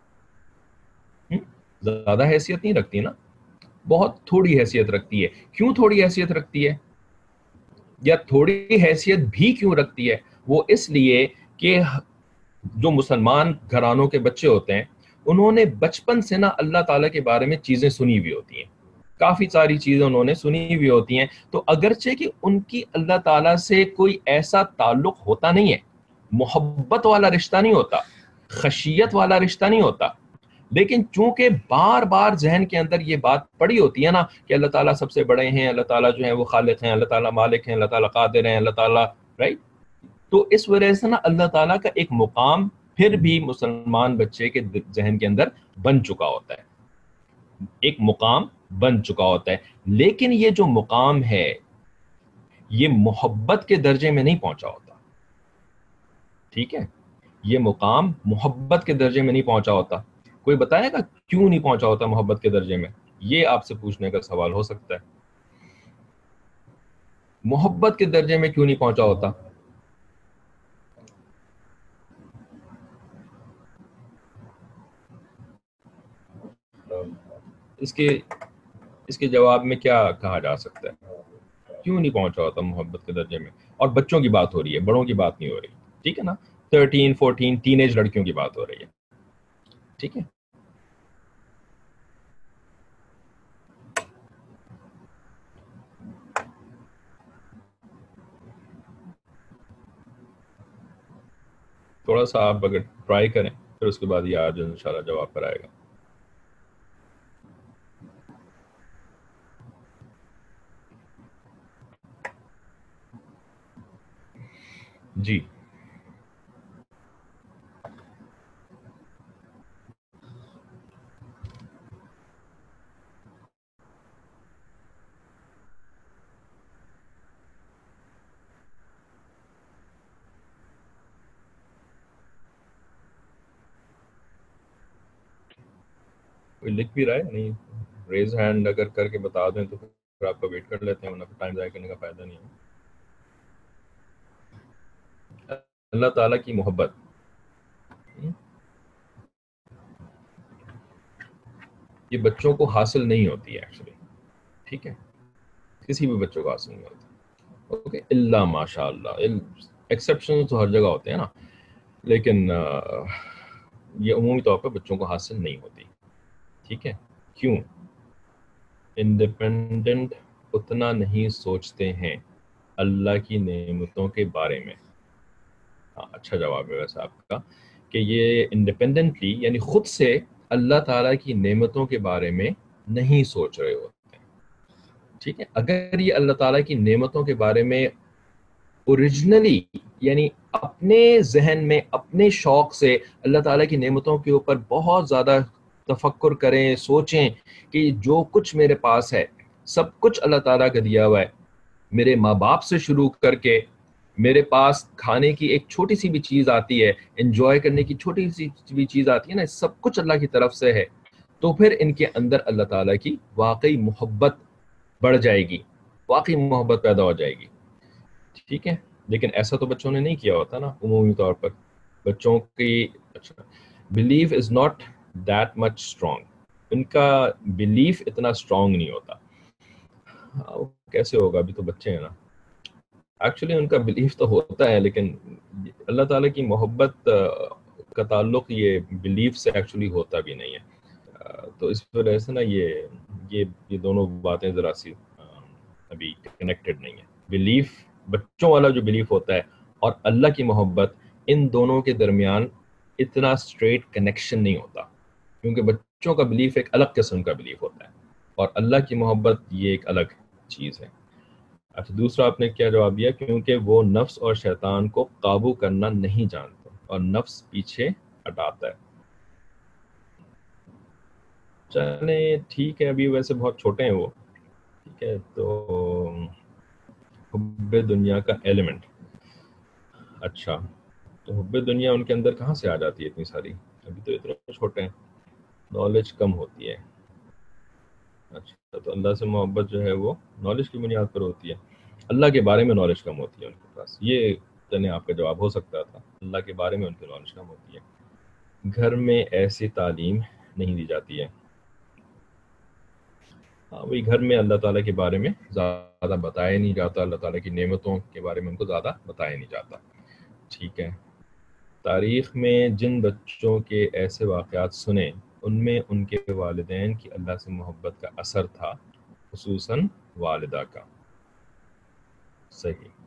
زیادہ حیثیت نہیں رکھتی نا، بہت تھوڑی حیثیت رکھتی ہے۔ کیوں تھوڑی حیثیت رکھتی ہے، یا تھوڑی حیثیت بھی کیوں رکھتی ہے؟ وہ اس لیے کہ جو مسلمان گھرانوں کے بچے ہوتے ہیں انہوں نے بچپن سے نا اللہ تعالیٰ کے بارے میں چیزیں سنی ہوئی ہوتی ہیں، کافی ساری چیزیں انہوں نے سنی ہوئی ہوتی ہیں، تو اگرچہ کہ ان کی اللہ تعالیٰ سے کوئی ایسا تعلق ہوتا نہیں ہے، محبت والا رشتہ نہیں ہوتا، خشیت والا رشتہ نہیں ہوتا، لیکن چونکہ بار بار ذہن کے اندر یہ بات پڑی ہوتی ہے نا کہ اللہ تعالیٰ سب سے بڑے ہیں، اللہ تعالیٰ جو ہیں وہ خالق ہیں، اللہ تعالیٰ مالک ہیں، اللہ تعالیٰ قادر ہیں، اللہ تعالیٰ رائٹ، تو اس وجہ سے نا اللہ تعالیٰ کا ایک مقام پھر بھی مسلمان بچے کے ذہن کے اندر بن چکا ہوتا ہے، ایک مقام بن چکا ہوتا ہے، لیکن یہ جو مقام ہے یہ محبت کے درجے میں نہیں پہنچا ہوتا، ٹھیک ہے، یہ مقام محبت کے درجے میں نہیں پہنچا ہوتا۔ کوئی بتائے گا کیوں نہیں پہنچا ہوتا محبت کے درجے میں؟ یہ آپ سے پوچھنے کا سوال ہو سکتا ہے، محبت کے درجے میں کیوں نہیں پہنچا ہوتا؟ اس کے جواب میں کیا کہا جا سکتا ہے؟ کیوں نہیں پہنچا ہوتا محبت کے درجے میں؟ اور بچوں کی بات ہو رہی ہے، بڑوں کی بات نہیں ہو رہی، ٹھیک ہے نا، 13 14 ٹین ایج لڑکیوں کی بات ہو رہی ہے، ٹھیک ہے۔ تھوڑا سا آپ اگر ٹرائی کریں پھر اس کے بعد یہ آج انشاءاللہ جواب پر آئے گا۔ جی کوئی لکھ بھی رہا ہے؟ نہیں، ریز ہینڈ اگر کر کے بتا دیں تو پھر آپ کا ویٹ کر لیتے ہیں، ورنہ پھر ٹائم ضائع کرنے کا فائدہ نہیں ہے۔ اللہ تعالیٰ کی محبت یہ بچوں کو حاصل نہیں ہوتی ہے ایکچولی، ٹھیک ہے، کسی بھی بچوں کو حاصل نہیں ہوتی، اوکے، اللہ ماشاء اللہ، ایکسیپشن تو ہر جگہ ہوتے ہیں نا، لیکن یہ عمومی طور پر بچوں کو حاصل نہیں ہوتی، ٹھیک ہے۔ کیوں؟ انڈیپینڈنٹ اتنا نہیں سوچتے ہیں اللہ کی نعمتوں کے بارے میں۔ ہاں، اچھا جواب ہے ویسے آپ کا کہ یہ انڈیپینڈنٹلی یعنی خود سے اللہ تعالیٰ کی نعمتوں کے بارے میں نہیں سوچ رہے ہوتے ہیں، ٹھیک ہے۔ اگر یہ اللہ تعالیٰ کی نعمتوں کے بارے میں اوریجنلی یعنی اپنے ذہن میں اپنے شوق سے اللہ تعالیٰ کی نعمتوں کے اوپر بہت زیادہ تفکر کریں، سوچیں کہ جو کچھ میرے پاس ہے سب کچھ اللہ تعالیٰ کا دیا ہوا ہے، میرے ماں باپ سے شروع کر کے میرے پاس کھانے کی ایک چھوٹی سی بھی چیز آتی ہے، انجوائے کرنے کی چھوٹی سی بھی چیز آتی ہے نا، سب کچھ اللہ کی طرف سے ہے، تو پھر ان کے اندر اللہ تعالیٰ کی واقعی محبت بڑھ جائے گی، واقعی محبت پیدا ہو جائے گی، ٹھیک ہے۔ لیکن ایسا تو بچوں نے نہیں کیا ہوتا نا، عمومی طور پر بچوں کی belief is not that much strong, ان کا بلیف اتنا اسٹرانگ نہیں ہوتا۔ کیسے ہوگا، ابھی تو بچے ہیں نا، ایکچولی ان کا بلیف تو ہوتا ہے لیکن اللہ تعالیٰ کی محبت کا تعلق یہ بلیف سے ایکچولی ہوتا بھی نہیں ہے، تو اس وجہ سے نا یہ دونوں باتیں ذرا سی ابھی کنیکٹڈ نہیں ہے۔ بلیف بچوں والا جو بلیف ہوتا ہے اور اللہ کی محبت، ان دونوں کے درمیان اتنا اسٹریٹ کنیکشن نہیں ہوتا، کیونکہ بچوں کا بلیف ایک الگ قسم کا بلیف ہوتا ہے، اور اللہ کی محبت یہ ایک الگ چیز ہے۔ اچھا، دوسرا آپ نے کیا جواب دیا؟ کیونکہ وہ نفس اور شیطان کو قابو کرنا نہیں جانتے اور نفس پیچھے ہٹاتا ہے۔ چلیں ٹھیک ہے، ابھی ویسے بہت چھوٹے ہیں وہ، ٹھیک ہے۔ تو حب دنیا کا ایلیمنٹ، اچھا تو حب دنیا ان کے اندر کہاں سے آ جاتی ہے اتنی ساری؟ ابھی تو اتنے چھوٹے ہیں، نالج کم ہوتی ہے۔ اچھا، تو اللہ سے محبت جو ہے وہ نالج کی بنیاد پر ہوتی ہے، اللہ کے بارے میں نالج کم ہوتی ہے ان کے پاس۔ یہ چلیں آپ کا جواب ہو سکتا تھا، اللہ کے بارے میں ان کی نالج کم ہوتی ہے، گھر میں ایسی تعلیم نہیں دی جاتی ہے۔ ہاں، وہی گھر میں اللہ تعالیٰ کے بارے میں زیادہ بتایا نہیں جاتا، اللہ تعالیٰ کی نعمتوں کے بارے میں ان کو زیادہ بتایا نہیں جاتا، ٹھیک ہے۔ تاریخ میں جن بچوں کے ایسے واقعات سنے ان میں ان کے والدین کی اللہ سے محبت کا اثر تھا، خصوصاً والدہ کا۔ صحیح،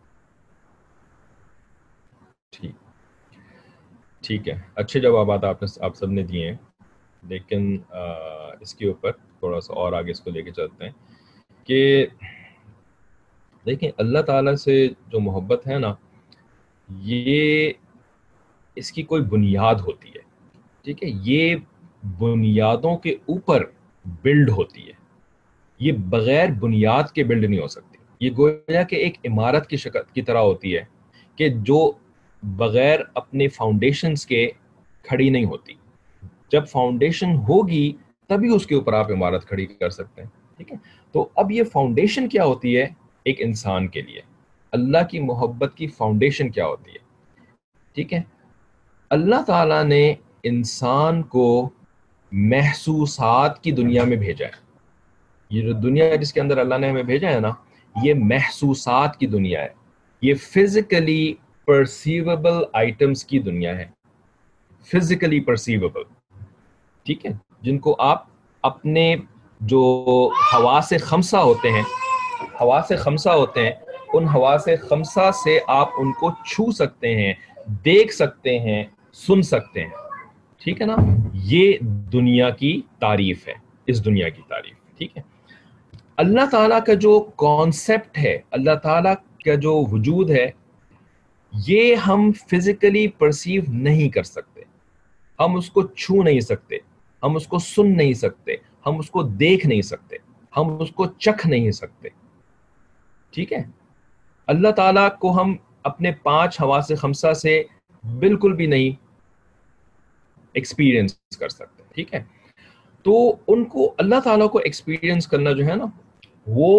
ٹھیک ہے، اچھے جوابات آپ سب نے دیے ہیں، لیکن اس کے اوپر تھوڑا سا اور آگے اس کو لے کے چلتے ہیں کہ دیکھیں اللہ تعالیٰ سے جو محبت ہے نا، یہ اس کی کوئی بنیاد ہوتی ہے، ٹھیک ہے، یہ بنیادوں کے اوپر بلڈ ہوتی ہے، یہ بغیر بنیاد کے بلڈ نہیں ہو سکتی۔ یہ گویا کہ ایک عمارت کی شکل کی طرح ہوتی ہے کہ جو بغیر اپنے فاؤنڈیشنز کے کھڑی نہیں ہوتی، جب فاؤنڈیشن ہوگی تبھی اس کے اوپر آپ عمارت کھڑی کر سکتے ہیں، ٹھیک ہے۔ تو اب یہ فاؤنڈیشن کیا ہوتی ہے ایک انسان کے لیے؟ اللہ کی محبت کی فاؤنڈیشن کیا ہوتی ہے؟ ٹھیک ہے، اللہ تعالیٰ نے انسان کو محسوسات کی دنیا میں بھیجا ہے۔ یہ جو دنیا جس کے اندر اللہ نے ہمیں بھیجا ہے نا، یہ محسوسات کی دنیا ہے، یہ فزیکلی پرسیویبل آئٹمس کی دنیا ہے، فزیکلی پرسیویبل، ٹھیک ہے، جن کو آپ اپنے جو حواس خمسہ ہوتے ہیں، حواس خمسہ ہوتے ہیں، ان حواس خمسہ سے آپ ان کو چھو سکتے ہیں، دیکھ سکتے ہیں، سن سکتے ہیں، ٹھیک ہے نا۔ یہ دنیا کی تعریف ہے، اس دنیا کی تعریف، ٹھیک ہے۔ اللہ تعالیٰ کا جو کانسیپٹ ہے، اللہ تعالیٰ کا جو وجود ہے، یہ ہم فزیکلی پرسیو نہیں کر سکتے، ہم اس کو چھو نہیں سکتے، ہم اس کو سن نہیں سکتے، ہم اس کو دیکھ نہیں سکتے، ہم اس کو چکھ نہیں سکتے، ٹھیک ہے۔ اللہ تعالیٰ کو ہم اپنے 5 حواس خمسہ سے بالکل بھی نہیں ایکسپیرینس کر سکتے، ٹھیک ہے۔ تو ان کو اللہ تعالیٰ کو ایکسپیرینس کرنا جو ہے نا، وہ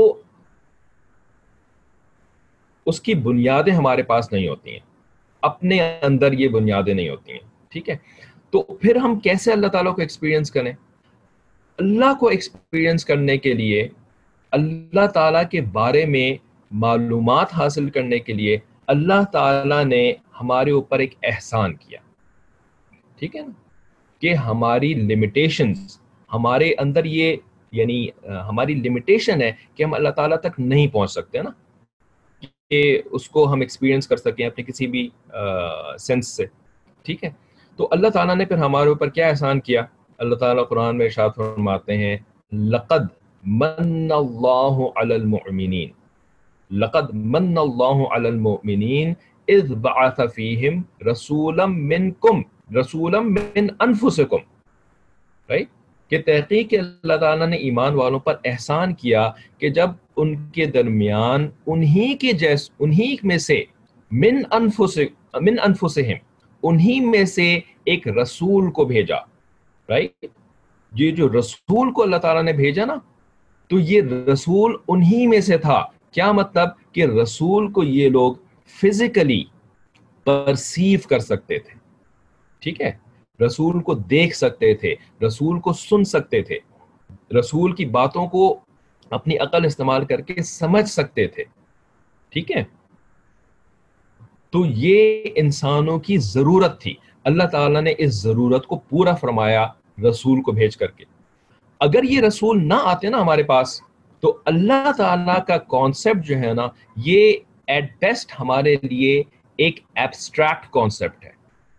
اس کی بنیادیں ہمارے پاس نہیں ہوتی ہیں، اپنے اندر یہ بنیادیں نہیں ہوتی ہیں، ٹھیک ہے۔ تو پھر ہم کیسے اللہ تعالیٰ کو ایکسپیرینس کریں؟ اللہ کو ایکسپیرینس کرنے کے لیے، اللہ تعالیٰ کے بارے میں معلومات حاصل کرنے کے لیے اللہ تعالیٰ نے ہمارے اوپر ایک احسان کیا، ٹھیک ہے نا، کہ ہماری لمیٹیشنز، ہمارے اندر یہ یعنی ہماری لمیٹیشن ہے کہ ہم اللہ تعالیٰ تک نہیں پہنچ سکتے نا، کہ اس کو ہم ایکسپیرینس کر سکیں اپنے کسی بھی سینس سے، ٹھیک ہے۔ تو اللہ تعالیٰ نے پھر ہمارے اوپر کیا احسان کیا؟ اللہ تعالیٰ قرآن میں ارشاد فرماتے ہیں، لقد من اللہ علی المؤمنین، لقد من اللہ علی المؤمنین اذ بعث فیہم رسولا منکم، رسولا من انفسکم، رائٹ، کہ تحقیق اللہ تعالیٰ نے ایمان والوں پر احسان کیا کہ جب ان کے درمیان انہی میں سے من انفسہم، انہی میں سے ایک رسول کو بھیجا، رائٹ۔ یہ جو رسول کو اللہ تعالیٰ نے بھیجا نا، تو یہ رسول انہی میں سے تھا۔ کیا مطلب؟ کہ رسول کو یہ لوگ فزیکلی پرسیو کر سکتے تھے، ٹھیک ہے، رسول کو دیکھ سکتے تھے، رسول کو سن سکتے تھے، رسول کی باتوں کو اپنی عقل استعمال کر کے سمجھ سکتے تھے، ٹھیک ہے۔ تو یہ انسانوں کی ضرورت تھی، اللہ تعالیٰ نے اس ضرورت کو پورا فرمایا رسول کو بھیج کر کے۔ اگر یہ رسول نہ آتے نا ہمارے پاس، تو اللہ تعالیٰ کا کانسیپٹ جو ہے نا، یہ ایٹ بیسٹ ہمارے لیے ایک ایبسٹریکٹ کانسیپٹ ہے،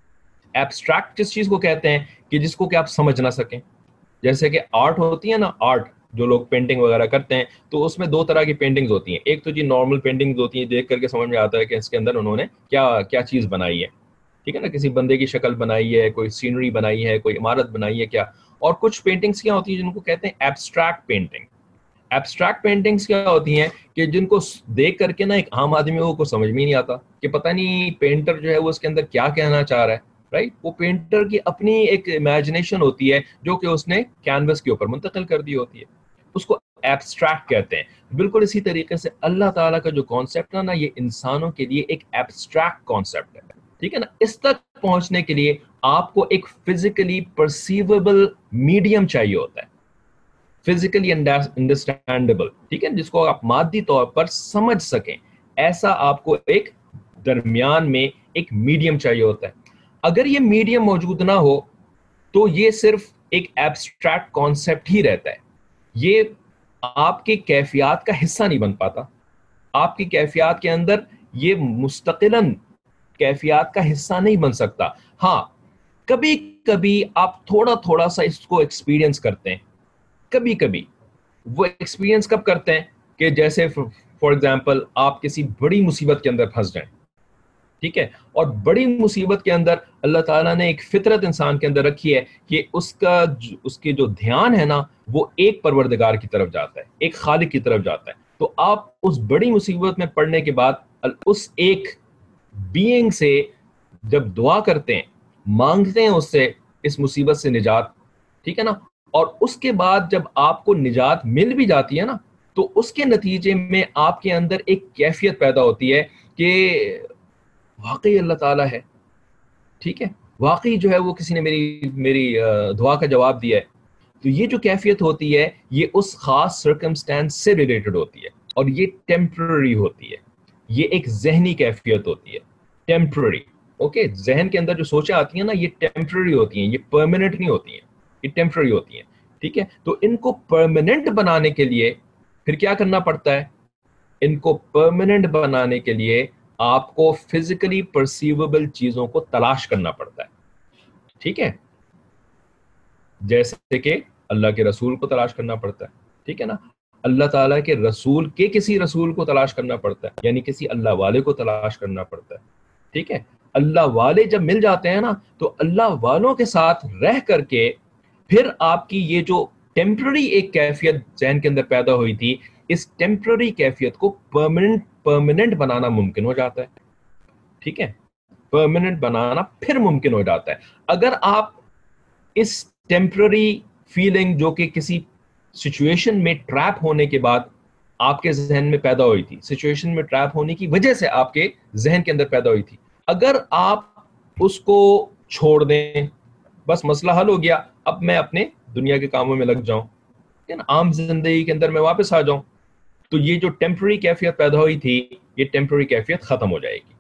ایبسٹریکٹ کس چیز کو کہتے ہیں کہ جس کو کہ آپ سمجھ نہ سکیں. جیسے کہ آرٹ ہوتی ہے نا, آرٹ جو لوگ پینٹنگ وغیرہ کرتے ہیں تو اس میں دو طرح کی پینٹنگز ہوتی ہیں. ایک تو جی نارمل پینٹنگز ہوتی ہیں, دیکھ کر کے سمجھ میں آتا ہے کہ اس کے اندر انہوں نے کیا کیا چیز بنائی ہے, ٹھیک ہے نا, کسی بندے کی شکل بنائی ہے, کوئی سینری بنائی ہے, کوئی عمارت بنائی ہے کیا. اور کچھ پینٹنگز کیا ہوتی ہیں جن کو کہتے ہیں ایبسٹریکٹ پینٹنگ. ایبسٹریکٹ پینٹنگز کیا ہوتی ہیں کہ جن کو دیکھ کر کے نا ایک عام آدمی کو سمجھ میں نہیں آتا کہ پتہ نہیں پینٹر جو ہے وہ اس کے اندر کیا کہنا چاہ رہا ہے, رائٹ. وہ پینٹر کی اپنی ایک امیجنیشن ہوتی ہے جو کہ اس نے کینوس کے اوپر منتقل کر دی ہوتی ہے, اس کو ایبسٹریکٹ کہتے ہیں. بالکل اسی طریقے سے اللہ تعالیٰ کا جو کانسیپٹ ہے نا, یہ انسانوں کے لیے ایک ایبسٹریکٹ کانسیپٹ ہے, ٹھیک ہے نا. اس تک پہنچنے کے لیے آپ کو ایک فزیکلی پرسیویبل میڈیم چاہیے ہوتا ہے, فزیکلی انڈرسٹینڈیبل, ٹھیک ہے, جس کو آپ مادی طور پر سمجھ سکیں. ایسا آپ کو ایک درمیان میں ایک میڈیم چاہیے ہوتا ہے. اگر یہ میڈیم موجود نہ ہو تو یہ صرف ایک ایبسٹریکٹ کانسیپٹ ہی رہتا ہے, یہ آپ کی کیفیات کا حصہ نہیں بن پاتا. آپ کی کیفیات کے اندر یہ مستقلاً کیفیات کا حصہ نہیں بن سکتا. ہاں, کبھی کبھی آپ تھوڑا تھوڑا سا اس کو ایکسپیرینس کرتے ہیں. کبھی کبھی وہ ایکسپیرینس کب کرتے ہیں کہ جیسے فار ایگزامپل آپ کسی بڑی مصیبت کے اندر پھنس جائیں, ٹھیک ہے, اور بڑی مصیبت کے اندر اللہ تعالیٰ نے ایک فطرت انسان کے اندر رکھی ہے کہ اس کے جو دھیان ہے نا وہ ایک پروردگار کی طرف جاتا ہے, ایک خالق کی طرف جاتا ہے. تو آپ اس بڑی مصیبت میں پڑنے کے بعد اس ایک بینگ سے جب دعا کرتے ہیں, مانگتے ہیں اس سے اس مصیبت سے نجات, ٹھیک ہے نا, اور اس کے بعد جب آپ کو نجات مل بھی جاتی ہے نا تو اس کے نتیجے میں آپ کے اندر ایک کیفیت پیدا ہوتی ہے کہ واقعی اللہ تعالیٰ ہے, ٹھیک ہے, واقعی جو ہے وہ کسی نے میری دعا کا جواب دیا ہے. تو یہ جو کیفیت ہوتی ہے یہ اس خاص سرکمسٹانس سے ریلیٹڈ ہوتی ہے اور یہ ٹیمپرری ہوتی ہے. یہ ایک ذہنی کیفیت ہوتی ہے, ٹیمپرری. اوکے, ذہن کے اندر جو سوچیں آتی ہیں نا یہ ٹیمپرری ہوتی ہیں, یہ پرماننٹ نہیں ہوتی ہیں, یہ ٹیمپرری ہوتی ہیں, ٹھیک ہے. تو ان کو پرماننٹ بنانے کے لیے پھر کیا کرنا پڑتا ہے؟ ان کو پرماننٹ بنانے کے لیے آپ کو فزیکلی پرسیویبل چیزوں کو تلاش کرنا پڑتا ہے, ٹھیک ہے, جیسے کہ اللہ کے رسول کو تلاش کرنا پڑتا ہے, ٹھیک ہے نا, اللہ تعالیٰ کے رسول کے کسی رسول کو تلاش کرنا پڑتا ہے, یعنی کسی اللہ والے کو تلاش کرنا پڑتا ہے, ٹھیک ہے. اللہ والے جب مل جاتے ہیں نا تو اللہ والوں کے ساتھ رہ کر کے پھر آپ کی یہ جو ٹیمپرری ایک کیفیت ذہن کے اندر پیدا ہوئی تھی, اس ٹیمپرری کیفیت کو پرماننٹ بنانا ممکن ہو جاتا ہے, ٹھیک ہے, پرماننٹ بنانا پھر ممکن ہو جاتا ہے. اگر آپ اس ٹیمپرری فیلنگ جو کہ کسی سچویشن میں ٹریپ ہونے کے بعد آپ کے ذہن میں پیدا ہوئی تھی, سچویشن میں ٹریپ ہونے کی وجہ سے آپ کے ذہن کے اندر پیدا ہوئی تھی, اگر آپ اس کو چھوڑ دیں, بس مسئلہ حل ہو گیا, اب میں اپنے دنیا کے کاموں میں لگ جاؤں, عام زندگی کے اندر میں واپس آ جاؤں, تو یہ جو ٹیمپرری کیفیت پیدا ہوئی تھی یہ ٹیمپرری کیفیت ختم ہو جائے گی,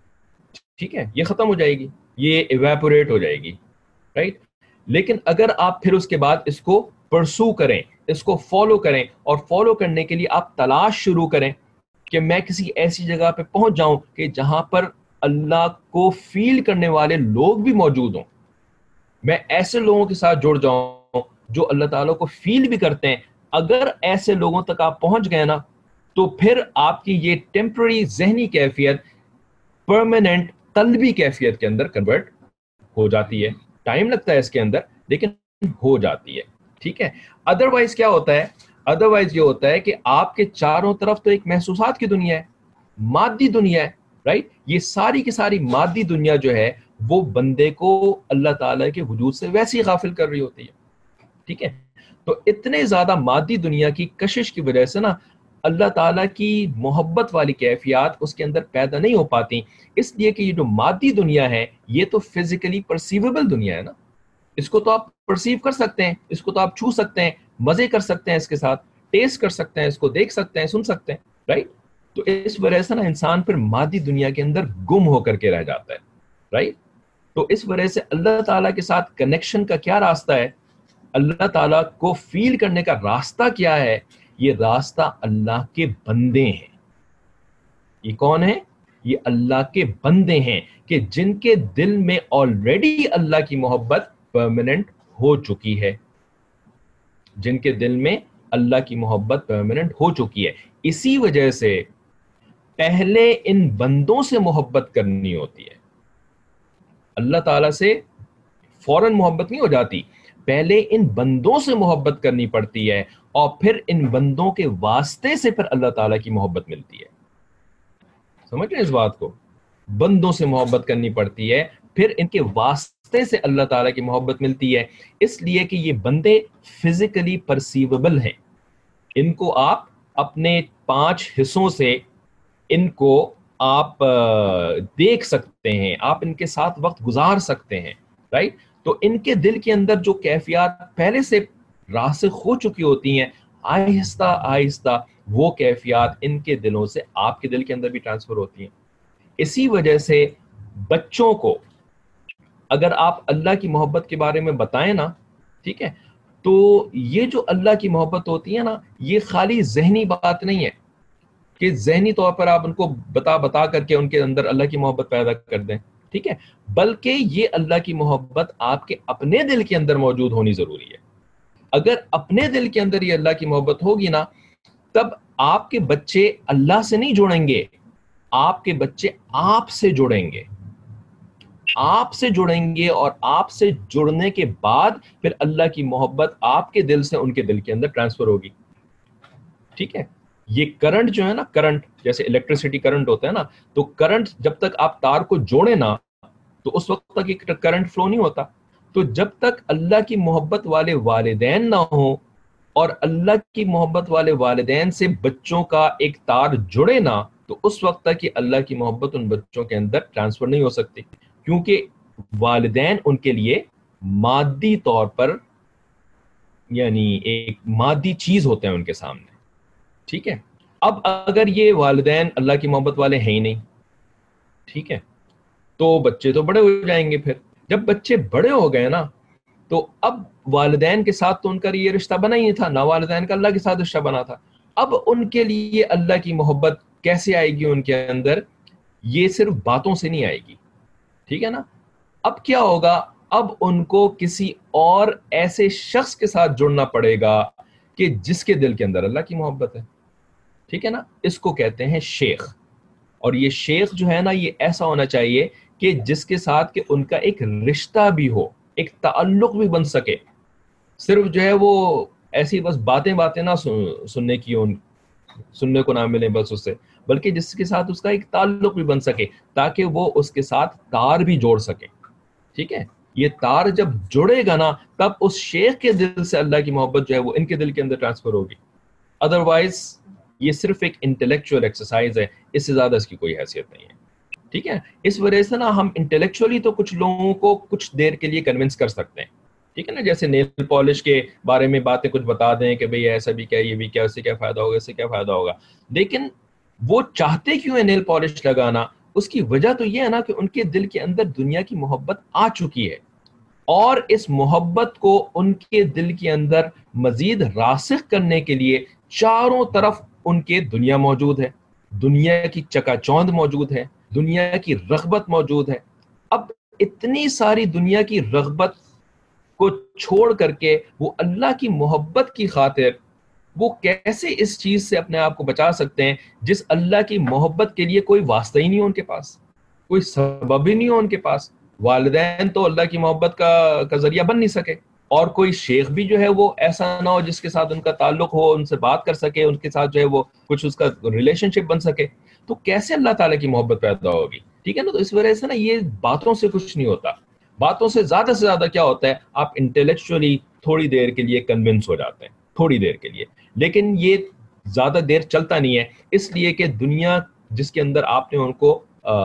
ٹھیک ہے, یہ ختم ہو جائے گی, یہ ایویپوریٹ ہو جائے گی, رائٹ. لیکن اگر آپ پھر اس کے بعد اس کو پرسو کریں, اس کو فالو کریں, اور فالو کرنے کے لیے آپ تلاش شروع کریں کہ میں کسی ایسی جگہ پہ پہنچ جاؤں کہ جہاں پر اللہ کو فیل کرنے والے لوگ بھی موجود ہوں, میں ایسے لوگوں کے ساتھ جڑ جاؤں جو اللہ تعالیٰ کو فیل بھی کرتے ہیں. اگر ایسے لوگوں تک آپ پہنچ گئے نا تو پھر آپ کی یہ ٹیمپرری ذہنی کیفیت پرماننٹ قلبی کیفیت کے اندر کنورٹ ہو جاتی ہے. ٹائم لگتا ہے اس کے اندر لیکن ہو جاتی ہے, ٹھیک ہے. ادروائز کیا ہوتا ہے؟ ادروائز یہ ہوتا ہے کہ آپ کے چاروں طرف تو ایک محسوسات کی دنیا ہے, مادی دنیا ہے, رائٹ. یہ ساری کی ساری مادی دنیا جو ہے وہ بندے کو اللہ تعالیٰ کے وجود سے ویسے ہی غافل کر رہی ہوتی ہے, ٹھیک ہے. تو اتنے زیادہ مادی دنیا کی کشش کی وجہ سے نا اللہ تعالیٰ کی محبت والی کیفیات اس کے اندر پیدا نہیں ہو پاتی, اس لیے کہ یہ جو مادی دنیا ہے یہ تو فزیکلی پرسیویبل دنیا ہے نا, اس کو تو آپ پرسیو کر سکتے ہیں, اس کو تو آپ چھو سکتے ہیں, مزے کر سکتے ہیں, اس کے ساتھ ٹیسٹ کر سکتے ہیں, اس کو دیکھ سکتے ہیں, سن سکتے ہیں, رائٹ. تو اس وجہ سے نا انسان پھر مادی دنیا کے اندر گم ہو کر کے رہ جاتا ہے, رائٹ. تو اس وجہ سے اللہ تعالیٰ کے ساتھ کنیکشن کا کیا راستہ ہے, اللہ تعالیٰ کو فیل کرنے کا راستہ کیا ہے؟ یہ راستہ اللہ کے بندے ہیں. یہ کون ہے؟ یہ اللہ کے بندے ہیں کہ جن کے دل میں آلریڈی اللہ کی محبت پرماننٹ ہو چکی ہے، جن کے دل میں اللہ کی محبت پرماننٹ ہو چکی ہے. اسی وجہ سے پہلے ان بندوں سے محبت کرنی ہوتی ہے. اللہ تعالیٰ سے فوراً محبت نہیں ہو جاتی، پہلے ان بندوں سے محبت کرنی پڑتی ہے، اور پھر ان بندوں کے واسطے سے پھر اللہ تعالیٰ کی محبت ملتی ہے. سمجھ رہے ہیں اس بات کو؟ بندوں سے محبت کرنی پڑتی ہے، پھر ان کے واسطے سے اللہ تعالیٰ کی محبت ملتی ہے. اس لیے کہ یہ بندے فزیکلی پرسیویبل ہیں، ان کو آپ اپنے 5 حصوں سے ان کو آپ دیکھ سکتے ہیں، آپ ان کے ساتھ وقت گزار سکتے ہیں، رائٹ؟ تو ان کے دل کے اندر جو کیفیات پہلے سے راسخ ہو چکی ہوتی ہیں، آہستہ آہستہ وہ کیفیات ان کے دلوں سے آپ کے دل کے اندر بھی ٹرانسفر ہوتی ہیں. اسی وجہ سے بچوں کو اگر آپ اللہ کی محبت کے بارے میں بتائیں نا، ٹھیک ہے، تو یہ جو اللہ کی محبت ہوتی ہے نا، یہ خالی ذہنی بات نہیں ہے کہ ذہنی طور پر آپ ان کو بتا کر کے ان کے اندر اللہ کی محبت پیدا کر دیں، ٹھیک ہے، بلکہ یہ اللہ کی محبت آپ کے اپنے دل کے اندر موجود ہونی ضروری ہے. اگر اپنے دل کے اندر یہ اللہ کی محبت ہوگی نا، تب آپ کے بچے اللہ سے نہیں جڑیں گے، آپ کے بچے آپ سے جڑیں گے، آپ سے جڑیں گے، اور آپ سے جڑنے کے بعد پھر اللہ کی محبت آپ کے دل سے ان کے دل کے اندر ٹرانسفر ہوگی. ٹھیک ہے، یہ کرنٹ جو ہے نا، کرنٹ جیسے الیکٹریسٹی کرنٹ ہوتا ہے نا، تو کرنٹ جب تک آپ تار کو جوڑے نا تو اس وقت تک یہ کرنٹ فلو نہیں ہوتا. تو جب تک اللہ کی محبت والے والدین نہ ہوں اور اللہ کی محبت والے والدین سے بچوں کا ایک تار جڑے نا، تو اس وقت تک یہ اللہ کی محبت ان بچوں کے اندر ٹرانسفر نہیں ہو سکتی، کیونکہ والدین ان کے لیے مادی طور پر یعنی ایک مادی چیز ہوتے ہیں ان کے سامنے. ٹھیک ہے، اب اگر یہ والدین اللہ کی محبت والے ہیں ہی نہیں، ٹھیک ہے، تو بچے تو بڑے ہو جائیں گے. پھر جب بچے بڑے ہو گئے نا، تو اب والدین کے ساتھ تو ان کا یہ رشتہ بنا ہی نہیں تھا، نہ والدین کا اللہ کے ساتھ رشتہ بنا تھا. اب ان کے لیے اللہ کی محبت کیسے آئے گی ان کے اندر؟ یہ صرف باتوں سے نہیں آئے گی، ٹھیک ہے نا. اب کیا ہوگا؟ اب ان کو کسی اور ایسے شخص کے ساتھ جڑنا پڑے گا کہ جس کے دل کے اندر اللہ کی محبت ہے. ٹھیک ہے نا، اس کو کہتے ہیں شیخ. اور یہ شیخ جو ہے نا، یہ ایسا ہونا چاہیے کہ جس کے ساتھ کہ ان کا ایک رشتہ بھی ہو، ایک تعلق بھی بن سکے. صرف جو ہے وہ ایسی بس باتیں نہ سننے کی سننے کو نہ ملے بس اس سے، بلکہ جس کے ساتھ اس کا ایک تعلق بھی بن سکے، تاکہ وہ اس کے ساتھ تار بھی جوڑ سکے. ٹھیک ہے، یہ تار جب جڑے گا نا، تب اس شیخ کے دل سے اللہ کی محبت جو ہے وہ ان کے دل کے اندر ٹرانسفر ہوگی. ادروائز یہ صرف ایک انٹلیکچوئل ایکسرسائز ہے، اس سے زیادہ اس کی کوئی حیثیت نہیں ہے. ٹھیک ہے، اس وجہ سے نا ہم انٹلیکچولی تو کچھ لوگوں کو کچھ دیر کے لیے کنونس کر سکتے ہیں. ٹھیک ہے نا، جیسے نیل پالش کے بارے میں باتیں کچھ بتا دیں کہ بھئی ایسا بھی کیا، یہ بھی کیا، اس سے کیا فائدہ ہوگا، اس سے کیا فائدہ ہوگا. لیکن وہ چاہتے کیوں ہے نیل پالش لگانا؟ اس کی وجہ تو یہ ہے نا کہ ان کے دل کے اندر دنیا کی محبت آ چکی ہے، اور اس محبت کو ان کے دل کے اندر مزید راسخ کرنے کے لیے چاروں طرف ان کے دنیا موجود ہے، دنیا کی چکا چوند موجود ہے، دنیا کی رغبت موجود ہے. اب اتنی ساری دنیا کی رغبت کو چھوڑ کر کے وہ اللہ کی محبت کی خاطر وہ کیسے اس چیز سے اپنے آپ کو بچا سکتے ہیں جس اللہ کی محبت کے لیے کوئی واسطہ ہی نہیں ہو ان کے پاس، کوئی سبب ہی نہیں ہو ان کے پاس. والدین تو اللہ کی محبت کا ذریعہ بن نہیں سکے، اور کوئی شیخ بھی جو ہے وہ ایسا نہ ہو جس کے ساتھ ان کا تعلق ہو، ان سے بات کر سکے، ان کے ساتھ جو ہے وہ کچھ اس کا ریلیشن شپ بن سکے. تو کیسے اللہ تعالیٰ کی محبت پیدا ہوگی؟ ٹھیک ہے نا. تو اس وجہ سے نا یہ باتوں سے کچھ نہیں ہوتا. باتوں سے زیادہ کیا ہوتا ہے، آپ انٹلیکچولی تھوڑی دیر کے لیے کنونس ہو جاتے ہیں، تھوڑی دیر کے لیے، لیکن یہ زیادہ دیر چلتا نہیں ہے. اس لیے کہ دنیا جس کے اندر آپ نے ان کو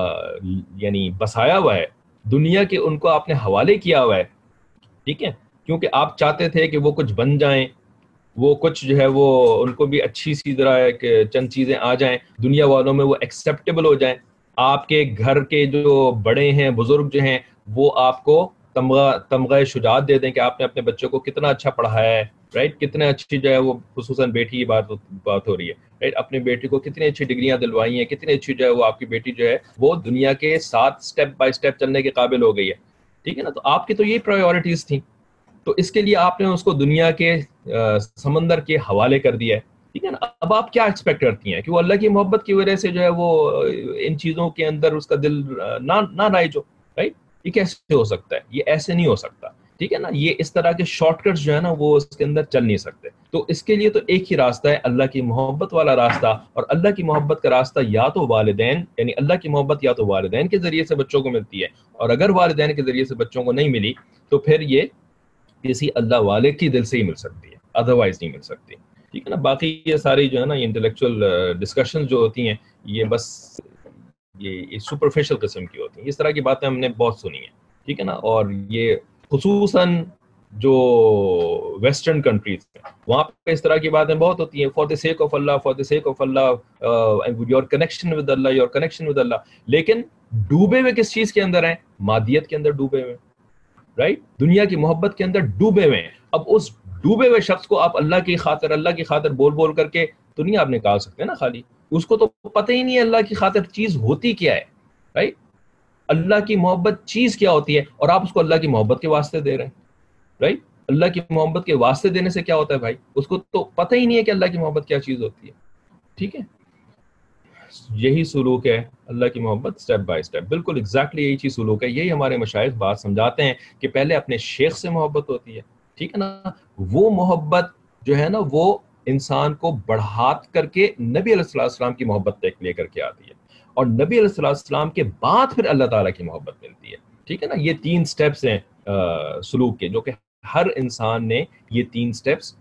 یعنی بسایا ہوا ہے، دنیا کے ان کو آپ نے حوالے کیا ہوا ہے، ٹھیک ہے، کیونکہ آپ چاہتے تھے کہ وہ کچھ بن جائیں، وہ کچھ جو ہے وہ ان کو بھی اچھی سی طرح کہ چند چیزیں آ جائیں، دنیا والوں میں وہ ایکسیپٹیبل ہو جائیں. آپ کے گھر کے جو بڑے ہیں، بزرگ جو ہیں، وہ آپ کو تمغہ شجاعت دے دیں کہ آپ نے اپنے بچوں کو کتنا اچھا پڑھایا ہے، رائٹ. کتنے اچھی جو ہے وہ خصوصاً بیٹی کی بات ہو رہی ہے, رائٹ. اپنے بیٹی کو کتنی اچھی ڈگریاں دلوائی ہیں, کتنی اچھی جو ہے وہ آپ کی بیٹی جو ہے وہ دنیا کے ساتھ اسٹیپ بائی اسٹیپ چلنے کے قابل ہو گئی ہے, ٹھیک ہے نا. تو آپ کی تو یہی پرائیورٹیز تھیں, تو اس کے لیے آپ نے اس کو دنیا کے سمندر کے حوالے کر دیا ہے, ٹھیک ہے نا. اب آپ کیا ایکسپیکٹ کرتی ہیں کہ وہ اللہ کی محبت کی وجہ سے جو ہے وہ ان چیزوں کے اندر اس کا دل نہ رائج ہو, رائٹ. یہ کیسے ہو سکتا ہے؟ یہ ایسے نہیں ہو سکتا, ٹھیک ہے نا. یہ اس طرح کے شارٹ کٹس جو ہے نا وہ اس کے اندر چل نہیں سکتے. تو اس کے لیے تو ایک ہی راستہ ہے, اللہ کی محبت والا راستہ. اور اللہ کی محبت کا راستہ یا تو والدین, یعنی اللہ کی محبت یا تو والدین کے ذریعے سے بچوں کو ملتی ہے, اور اگر والدین کے ذریعے سے بچوں کو نہیں ملی تو پھر یہ کسی اللہ والے کی دل سے ہی مل سکتی ہے, ادروائز نہیں مل سکتی, ٹھیک ہے نا. باقی یہ ساری جو ہے نا انٹلیکچوئل ڈسکشن جو ہوتی ہیں یہ بس یہ سپرفیشل قسم کی ہوتی ہیں. اس طرح کی باتیں ہم نے بہت سنی ہیں, ٹھیک ہے نا. اور یہ خصوصاً جو ویسٹرن کنٹریز ہیں وہاں پہ اس طرح کی باتیں بہت ہوتی ہیں, for the sake of Allah, for the sake of Allah, your connection with Allah, your connection with Allah. لیکن ڈوبے ہوئے کس چیز کے اندر ہیں؟ مادیت کے اندر ڈوبے ہوئے, رائٹ. دنیا کی محبت کے اندر ڈوبے ہوئے ہیں. اب اس ڈوبے ہوئے شخص کو آپ اللہ کی خاطر بول کر کے تو نہیں آپ نکال سکتے نا خالی. اس کو تو پتہ ہی نہیں ہے اللہ کی خاطر چیز ہوتی کیا ہے, رائٹ. اللہ کی محبت چیز کیا ہوتی ہے, اور آپ اس کو اللہ کی محبت کے واسطے دے رہے ہیں, رائٹ. اللہ کی محبت کے واسطے دینے سے کیا ہوتا ہے بھائی؟ اس کو تو پتہ ہی نہیں ہے کہ اللہ کی محبت کیا چیز ہوتی ہے, ٹھیک ہے. یہی سلوک ہے اللہ کی محبت اسٹیپ بائی اسٹیپ, بالکل ایگزیکٹلی یہی چیز سلوک ہے. یہی ہمارے مشائخ بات سمجھاتے ہیں کہ پہلے اپنے شیخ سے محبت ہوتی ہے, ٹھیک ہے نا. وہ محبت جو ہے نا وہ انسان کو بڑھات کر کے نبی علیہ السلام کی محبت تک لے کر کے آتی ہے, اور نبی علیہ السلام کے بعد پھر اللہ تعالیٰ کی محبت ملتی ہے, ٹھیک ہے نا. یہ 3 سٹیپس ہیں سلوک کے, جو کہ ہر انسان نے یہ 3 سٹیپس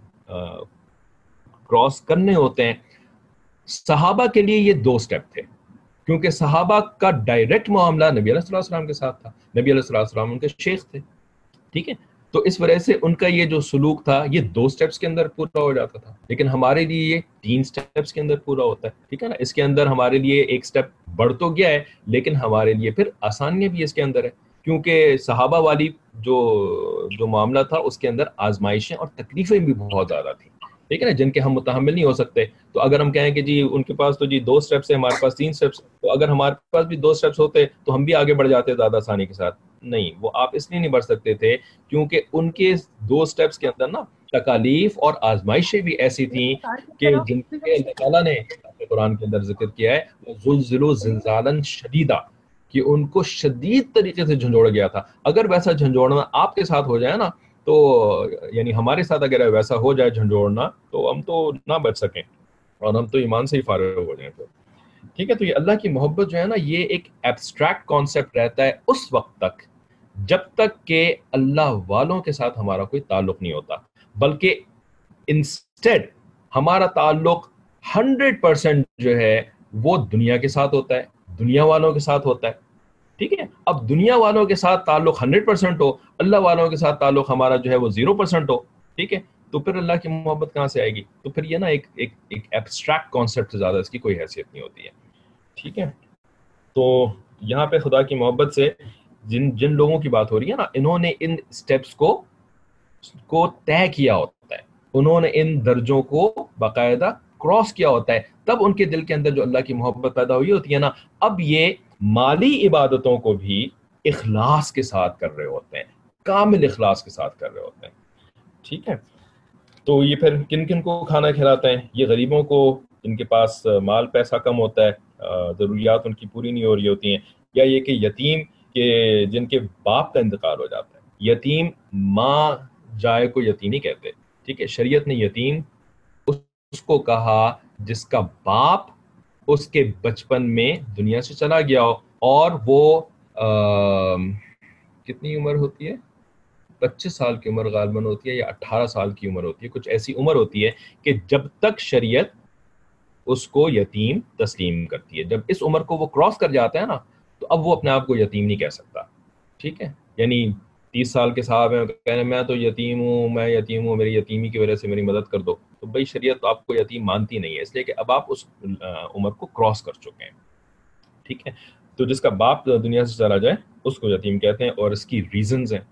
کراس کرنے ہوتے ہیں. صحابہ کے لیے یہ 2 سٹیپ تھے, کیونکہ صحابہ کا ڈائریکٹ معاملہ نبی علیہ السلام کے ساتھ تھا. نبی علیہ السلام ان کے شیخ تھے, ٹھیک ہے. تو اس وجہ سے ان کا یہ جو سلوک تھا یہ 2 سٹیپس کے اندر پورا ہو جاتا تھا, لیکن ہمارے لیے یہ 3 سٹیپس کے اندر پورا ہوتا ہے, ٹھیک ہے نا. اس کے اندر ہمارے لیے ایک سٹیپ بڑھ تو گیا ہے, لیکن ہمارے لیے پھر آسانیاں بھی اس کے اندر ہے, کیونکہ صحابہ والی جو معاملہ تھا اس کے اندر آزمائشیں اور تکلیفیں بھی بہت زیادہ تھیں, ٹھیک ہے نا, جن کے ہم متحمل نہیں ہو سکتے. تو اگر ہم کہیں کہ جی ان کے پاس تو جی 2 سٹیپس ہیں, ہمارے پاس 3 سٹیپس, تو اگر ہمارے پاس بھی 2 سٹیپس ہوتے تو ہم بھی آگے بڑھ جاتے زیادہ آسانی کے ساتھ. نہیں, وہ آپ اس لیے نہیں بڑھ سکتے تھے کیونکہ ان کے 2 سٹیپس کے اندر نا تکالیف اور آزمائشیں بھی ایسی تھیں کہ جن کے اللہ تعالیٰ نے قرآن کے اندر ذکر کیا ہے, زلزلوا زلزالا شدیدا, کہ ان کو شدید طریقے سے جھنجھوڑ گیا تھا. اگر ویسا جھنجھوڑنا آپ کے ساتھ ہو جائے نا, تو یعنی ہمارے ساتھ اگر ویسا ہو جائے جھنجھوڑنا, تو ہم تو نہ بچ سکیں اور ہم تو ایمان سے ہی فارغ ہو جائیں. تو ٹھیک ہے. تو یہ اللہ کی محبت جو ہے نا یہ ایک ایبسٹریکٹ کانسیپٹ رہتا ہے اس وقت تک جب تک کہ اللہ والوں کے ساتھ ہمارا کوئی تعلق نہیں ہوتا, بلکہ انسٹیڈ ہمارا تعلق 100% جو ہے وہ دنیا کے ساتھ ہوتا ہے, دنیا والوں کے ساتھ ہوتا ہے, ٹھیک ہے. اب دنیا والوں کے ساتھ تعلق 100% ہو, اللہ والوں کے ساتھ تعلق ہمارا جو ہے وہ 0% ہو, ٹھیک ہے, تو پھر اللہ کی محبت کہاں سے آئے گی؟ تو پھر یہ نا ایک ایبسٹریکٹ کانسیپٹ سے زیادہ اس کی کوئی حیثیت نہیں ہوتی ہے, ٹھیک ہے. تو یہاں پہ خدا کی محبت سے جن لوگوں کی بات ہو رہی ہے نا, انہوں نے ان سٹیپس کو طے کیا ہوتا ہے, انہوں نے ان درجوں کو باقاعدہ کراس کیا ہوتا ہے, تب ان کے دل کے اندر جو اللہ کی محبت پیدا ہوئی ہوتی ہے نا, اب یہ مالی عبادتوں کو بھی اخلاص کے ساتھ کر رہے ہوتے ہیں, کامل اخلاص کے ساتھ کر رہے ہوتے ہیں, ٹھیک ہے. تو یہ پھر کن کن کو کھانا کھلاتے ہیں؟ یہ غریبوں کو, جن کے پاس مال پیسہ کم ہوتا ہے, ضروریات ان کی پوری نہیں ہو رہی ہوتی ہیں, یا یہ کہ یتیم کہ جن کے باپ کا انتقال ہو جاتا ہے. یتیم ماں جائے کو یتیم ہی کہتے, ٹھیک ہے. شریعت نے یتیم اس کو کہا جس کا باپ اس کے بچپن میں دنیا سے چلا گیا ہو, اور وہ کتنی عمر ہوتی ہے؟ 25 سال کی عمر غالباً ہوتی ہے, یا 18 سال کی عمر ہوتی ہے, کچھ ایسی عمر ہوتی ہے کہ جب تک شریعت اس کو یتیم تسلیم کرتی ہے. جب اس عمر کو وہ کراس کر جاتا ہے نا, تو اب وہ اپنے آپ کو یتیم نہیں کہہ سکتا, ٹھیک ہے. یعنی 30 سال کے صاحب ہیں, کہنے میں تو یتیم ہوں, میں یتیم ہوں, میری یتیمی کی وجہ سے میری مدد کر دو, تو بھائی شریعت تو آپ کو یتیم مانتی نہیں ہے, اس لیے کہ اب آپ اس عمر کو کراس کر چکے ہیں, ٹھیک ہے. تو جس کا باپ دنیا سے چلا جائے اس کو یتیم کہتے ہیں, اور اس کی ریزنز ہیں.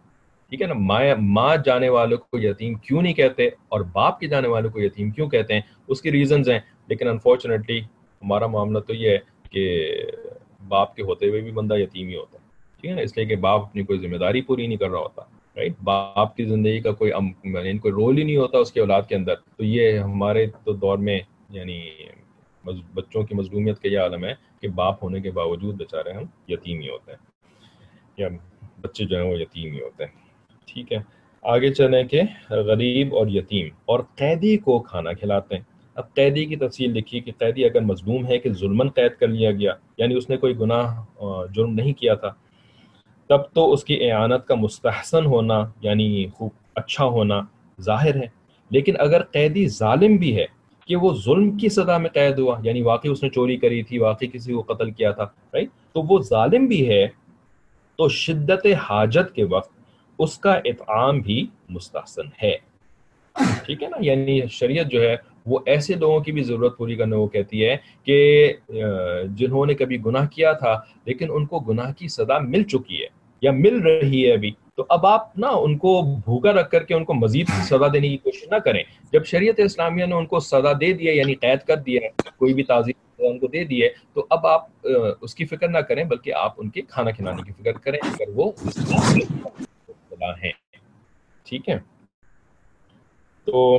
ٹھیک ہے نا. ماں جانے والوں کو یتیم کیوں نہیں کہتے اور باپ کے جانے والوں کو یتیم کیوں کہتے ہیں, اس کی ریزنز ہیں. لیکن انفارچونیٹلی ہمارا معاملہ تو یہ ہے کہ باپ کے ہوتے ہوئے بھی بندہ یتیم ہی ہوتا ہے. ٹھیک ہے نا, اس لیے کہ باپ اپنی کوئی ذمہ داری پوری نہیں کر رہا ہوتا. رائٹ, باپ کی زندگی کا کوئی کوئی رول ہی نہیں ہوتا اس کے اولاد کے اندر. تو یہ ہمارے تو دور میں یعنی بچوں کی مظلومیت کا یہ عالم ہے کہ باپ ہونے کے باوجود بیچارے ہم یتیم ہی ہوتے ہیں, یا بچے جو ہیں وہ یتیم ہی ہوتے ہیں. ٹھیک ہے, آگے چلیں کہ غریب اور یتیم اور قیدی کو کھانا کھلاتے ہیں. اب قیدی کی تفصیل لکھی کہ قیدی اگر مظلوم ہے کہ ظلماً قید کر لیا گیا, یعنی اس نے کوئی گناہ جرم نہیں کیا تھا, تب تو اس کی اعانت کا مستحسن ہونا یعنی خوب اچھا ہونا ظاہر ہے. لیکن اگر قیدی ظالم بھی ہے کہ وہ ظلم کی سزا میں قید ہوا, یعنی واقعی اس نے چوری کری تھی, واقعی کسی کو قتل کیا تھا, رائٹ, تو وہ ظالم بھی ہے, تو شدت حاجت کے وقت اس کا اطعام بھی مستحسن ہے. ٹھیک ہے نا, یعنی شریعت جو ہے وہ ایسے لوگوں کی بھی ضرورت پوری کرنے کو کہتی ہے کہ جنہوں نے کبھی گناہ کیا تھا لیکن ان کو گناہ کی سزا مل چکی ہے یا مل رہی ہے ابھی, تو اب آپ نا ان کو بھوکا رکھ کر کے ان کو مزید سزا دینے کی کوشش نہ کریں. جب شریعت اسلامیہ نے ان کو سزا دے دی ہے, یعنی قید کر دیا ہے, کوئی بھی تعزیر ان کو دے دی ہے, تو اب آپ اس کی فکر نہ کریں بلکہ آپ ان کے کھانا کھلانے کی فکر کریں اگر وہ اسلام کے مبتلا ہیں. ٹھیک ہے, تو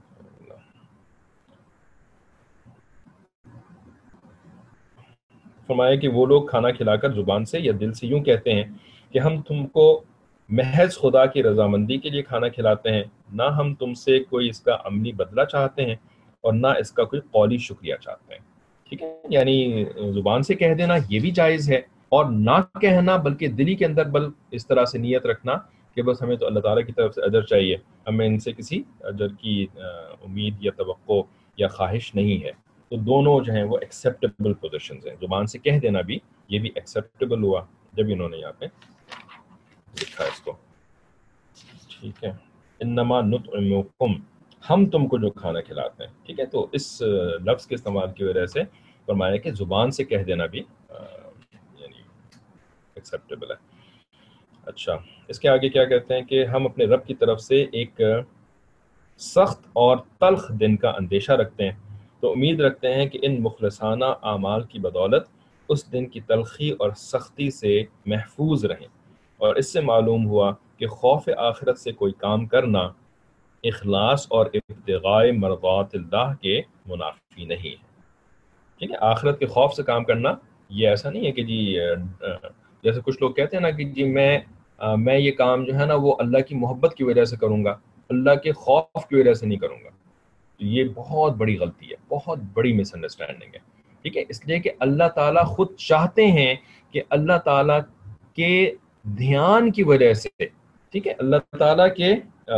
فرمایا کہ وہ لوگ کھانا کھلا کر زبان سے یا دل سے یوں کہتے ہیں کہ ہم تم کو محض خدا کی رضامندی کے لیے کھانا کھلاتے ہیں, نہ ہم تم سے کوئی اس کا عملی بدلہ چاہتے ہیں اور نہ اس کا کوئی قولی شکریہ چاہتے ہیں. ٹھیک ہے, یعنی زبان سے کہہ دینا یہ بھی جائز ہے, اور نہ کہنا بلکہ دلی کے اندر بل اس طرح سے نیت رکھنا کہ بس ہمیں تو اللہ تعالیٰ کی طرف سے اجر چاہیے, ہمیں ان سے کسی اجر کی امید یا توقع یا خواہش نہیں ہے. تو دونوں جو ہیں وہ ایکسیپٹیبل پوزیشنز ہیں. زبان سے کہہ دینا بھی یہ بھی ایکسیپٹیبل ہوا جب انہوں نے یہاں پہ لکھا اس کو. ٹھیک ہے, انما نطعمکم, ہم تم کو جو کھانا کھلاتے ہیں. ٹھیک ہے, تو اس لفظ کے استعمال کی وجہ سے فرمایا کہ زبان سے کہہ دینا بھی یعنی ایکسیپٹیبل ہے. اچھا, اس کے آگے کیا کہتے ہیں کہ ہم اپنے رب کی طرف سے ایک سخت اور تلخ دن کا اندیشہ رکھتے ہیں, تو امید رکھتے ہیں کہ ان مخلصانہ اعمال کی بدولت اس دن کی تلخی اور سختی سے محفوظ رہیں. اور اس سے معلوم ہوا کہ خوف آخرت سے کوئی کام کرنا اخلاص اور ابتغاء مرضات اللہ کے منافی نہیں ہے. ٹھیک ہے, آخرت کے خوف سے کام کرنا یہ ایسا نہیں ہے کہ جی جیسے کچھ لوگ کہتے ہیں نا کہ جی میں یہ کام جو ہے نا وہ اللہ کی محبت کی وجہ سے کروں گا, اللہ کے خوف کی وجہ سے نہیں کروں گا. تو یہ بہت بڑی غلطی ہے, بہت بڑی مس انڈرسٹینڈنگ ہے. ٹھیک ہے, اس لیے کہ اللہ تعالیٰ خود چاہتے ہیں کہ اللہ تعالیٰ کے دھیان کی وجہ سے, ٹھیک ہے, اللہ تعالیٰ کے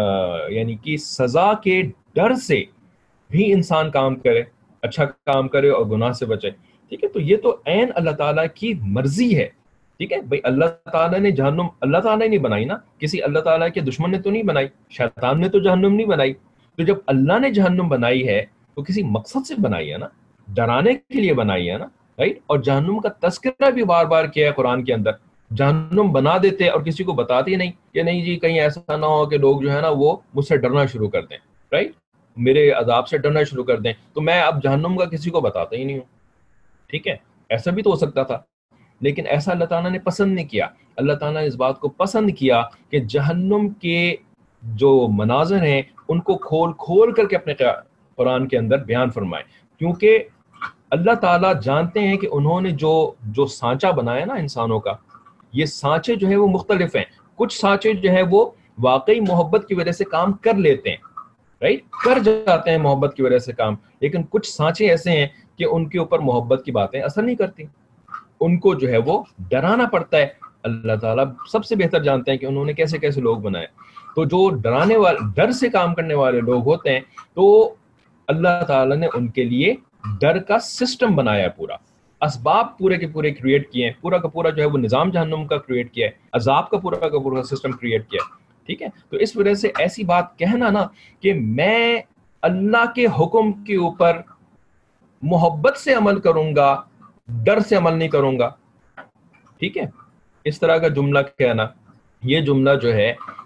یعنی کہ سزا کے ڈر سے بھی انسان کام کرے, اچھا کام کرے اور گناہ سے بچے. ٹھیک ہے, تو یہ تو عین اللہ تعالیٰ کی مرضی ہے. ٹھیک ہے بھائی, اللہ تعالیٰ نے جہنم اللہ تعالیٰ نے نہیں بنائی نا, کسی اللہ تعالیٰ کے دشمن نے تو نہیں بنائی, شیطان نے تو جہنم نہیں بنائی. تو جب اللہ نے جہنم بنائی ہے تو کسی مقصد سے بنائی ہے نا, ڈرانے کے لیے بنائی ہے نا, رائٹ. اور جہنم کا تذکرہ بھی بار بار کیا ہے قرآن کے اندر. جہنم بنا دیتے اور کسی کو بتاتے ہی نہیں کہ نہیں جی کہیں ایسا نہ ہو کہ لوگ جو ہے نا وہ مجھ سے ڈرنا شروع کر دیں, رائٹ, میرے عذاب سے ڈرنا شروع کر دیں, تو میں اب جہنم کا کسی کو بتاتا ہی نہیں ہوں. ٹھیک ہے, ایسا بھی تو ہو سکتا تھا, لیکن ایسا اللہ تعالیٰ نے پسند نہیں کیا. اللہ تعالیٰ نے اس بات کو پسند کیا کہ جہنم کے جو مناظر ہیں ان کو کھول کھول کر کے اپنے قرآن کے اندر بیان فرمائے, کیونکہ اللہ تعالیٰ جانتے ہیں کہ انہوں نے جو سانچہ بنایا نا انسانوں کا, یہ سانچے جو ہے وہ مختلف ہیں. کچھ سانچے جو ہے وہ واقعی محبت کی وجہ سے کام کر لیتے ہیں, رائٹ, کر جاتے ہیں محبت کی وجہ سے کام, لیکن کچھ سانچے ایسے ہیں کہ ان کے اوپر محبت کی باتیں اثر نہیں کرتی, ان کو جو ہے وہ ڈرانا پڑتا ہے. اللہ تعالیٰ سب سے بہتر جانتے ہیں کہ انہوں نے کیسے کیسے لوگ بنائے. تو جو ڈرانے والے ڈر سے کام کرنے والے لوگ ہوتے ہیں, تو اللہ تعالیٰ نے ان کے لیے ڈر کا سسٹم بنایا ہے, پورا اسباب پورے کے پورے کریٹ کیے ہیں, پورا کا پورا جو ہے وہ نظام جہنم کا کریٹ کیا ہے, عذاب کا پورا سسٹم کریٹ کیا ہے. ٹھیک ہے, تو اس وجہ سے ایسی بات کہنا نا کہ میں اللہ کے حکم کے اوپر محبت سے عمل کروں گا, ڈر سے عمل نہیں کروں گا, ٹھیک ہے, اس طرح کا جملہ کہنا, یہ جملہ جو ہے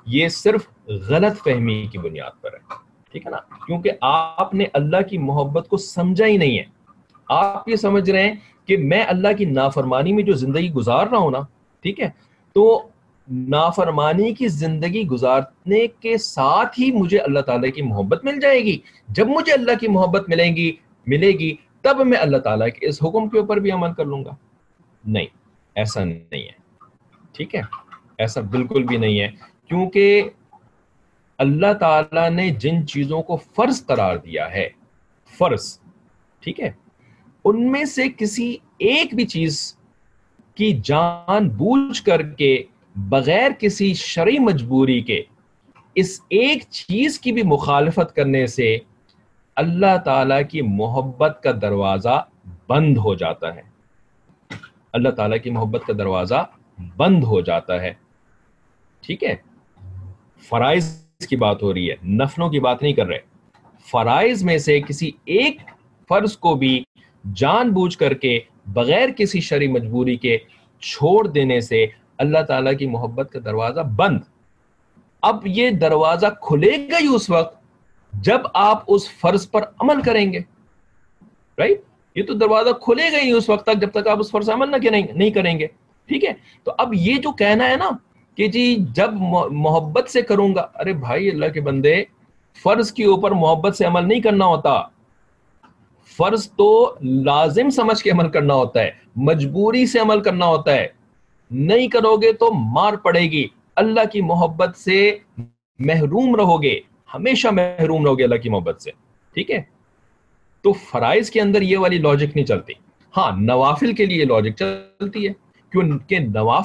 یہ صرف غلط فہمی کی بنیاد پر ہے، ٹھیک ہے نا، کیونکہ آپ نے اللہ کی محبت کو سمجھا ہی نہیں ہے. آپ یہ سمجھ رہے ہیں کہ میں اللہ کی نافرمانی میں جو زندگی گزار رہا ہوں نا، ٹھیک ہے، تو نافرمانی کی زندگی گزارنے کے ساتھ ہی مجھے اللہ تعالیٰ کی محبت مل جائے گی. جب مجھے اللہ کی محبت ملے گی تب میں اللہ تعالیٰ کے اس حکم کے اوپر بھی عمل کر لوں گا. نہیں، ایسا نہیں ہے، ٹھیک ہے، ایسا بالکل بھی نہیں ہے. کیونکہ اللہ تعالیٰ نے جن چیزوں کو فرض قرار دیا ہے، فرض، ٹھیک ہے، ان میں سے کسی ایک بھی چیز کی جان بوجھ کر کے بغیر کسی شرعی مجبوری کے اس ایک چیز کی بھی مخالفت کرنے سے اللہ تعالیٰ کی محبت کا دروازہ بند ہو جاتا ہے. اللہ تعالیٰ کی محبت کا دروازہ بند ہو جاتا ہے، ٹھیک ہے. فرائض کی بات ہو رہی ہے، نفلوں کی بات نہیں کر رہے. فرائض میں سے کسی ایک فرض کو بھی جان بوجھ کر کے بغیر کسی شرعی مجبوری کے چھوڑ دینے سے اللہ تعالیٰ کی محبت کا دروازہ بند. اب یہ دروازہ کھلے گا ہی اس وقت جب آپ اس فرض پر عمل کریں گے، رائٹ. یہ تو دروازہ کھلے گا ہی اس وقت تک جب تک آپ اس فرض عمل نہیں کریں گے، ٹھیک ہے. تو اب یہ جو کہنا ہے نا کہ جی جب محبت سے کروں گا، ارے بھائی اللہ کے بندے، فرض کے اوپر محبت سے عمل نہیں کرنا ہوتا. فرض تو لازم سمجھ کے عمل کرنا ہوتا ہے، مجبوری سے عمل کرنا ہوتا ہے. نہیں کرو گے تو مار پڑے گی، اللہ کی محبت سے محروم رہو گے، ہمیشہ محروم رہو گے اللہ کی محبت سے، ٹھیک ہے. تو فرائض کے اندر یہ والی لاجک نہیں چلتی. ہاں، نوافل کے لیے لاجک چلتی ہے، کیونکہ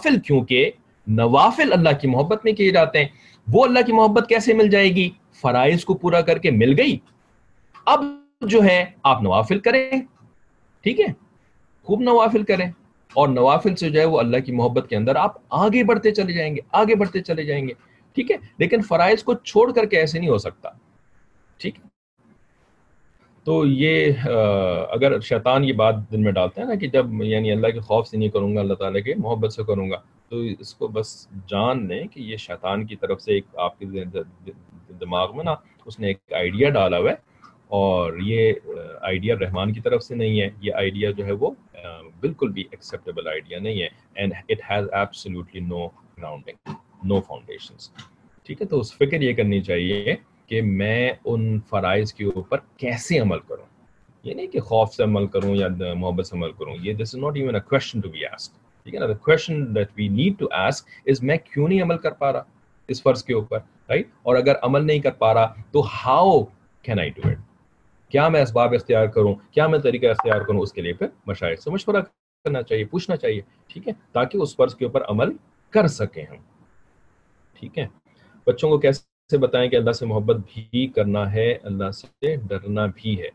نوافل اللہ کی محبت میں کیے جاتے ہیں. وہ اللہ کی محبت کیسے مل جائے گی؟ فرائض کو پورا کر کے مل گئی. اب جو ہے آپ نوافل کریں، ٹھیک ہے، خوب نوافل کریں، اور نوافل سے جو ہے وہ اللہ کی محبت کے اندر آپ آگے بڑھتے چلے جائیں گے، آگے بڑھتے چلے جائیں گے، ٹھیک ہے. لیکن فرائض کو چھوڑ کر کے ایسے نہیں ہو سکتا، ٹھیک. تو یہ اگر شیطان یہ بات دل میں ڈالتا ہے نا کہ جب یعنی اللہ کے خوف سے نہیں کروں گا، اللہ تعالیٰ کے محبت سے کروں گا، تو اس کو بس جان لیں کہ یہ شیطان کی طرف سے ایک آپ کے دماغ میں نا اس نے ایک آئیڈیا ڈالا ہوا ہے، اور یہ آئیڈیا رحمان کی طرف سے نہیں ہے. یہ آئیڈیا جو ہے وہ بالکل بھی ایکسیپٹیبل آئیڈیا نہیں ہے، and it has absolutely no grounding, no foundations, ٹھیک ہے. تو اس فکر یہ کرنی چاہیے کہ میں ان فرائض کے اوپر کیسے عمل کروں. یہ نہیں کہ خوف سے عمل کروں یا محبت سے عمل کروں. یہ this is not even a question to be asked, ٹھیک ہے نا. The question that we need to ask is میں کیوں نہیں عمل کر پا رہا اس فرض کے اوپر، رائٹ. اور اگر عمل نہیں کر پا رہا تو how can I do it. کیا میں اسباب اختیار کروں، کیا میں طریقہ اختیار کروں. اس کے لیے پھر مشاہد سے مشورہ کرنا چاہیے، پوچھنا چاہیے، ٹھیک ہے، تاکہ اس فرض کے اوپر عمل کر سکیں ہم، ٹھیک ہے. بچوں کو کیسے بتائیں کہ اللہ سے محبت بھی کرنا ہے، اللہ سے ڈرنا بھی ہے.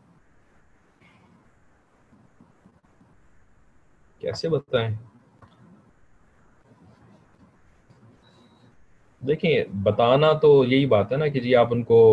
کیسے بتائیں؟ دیکھیں، بتانا تو یہی بات ہے نا کہ جی آپ ان کو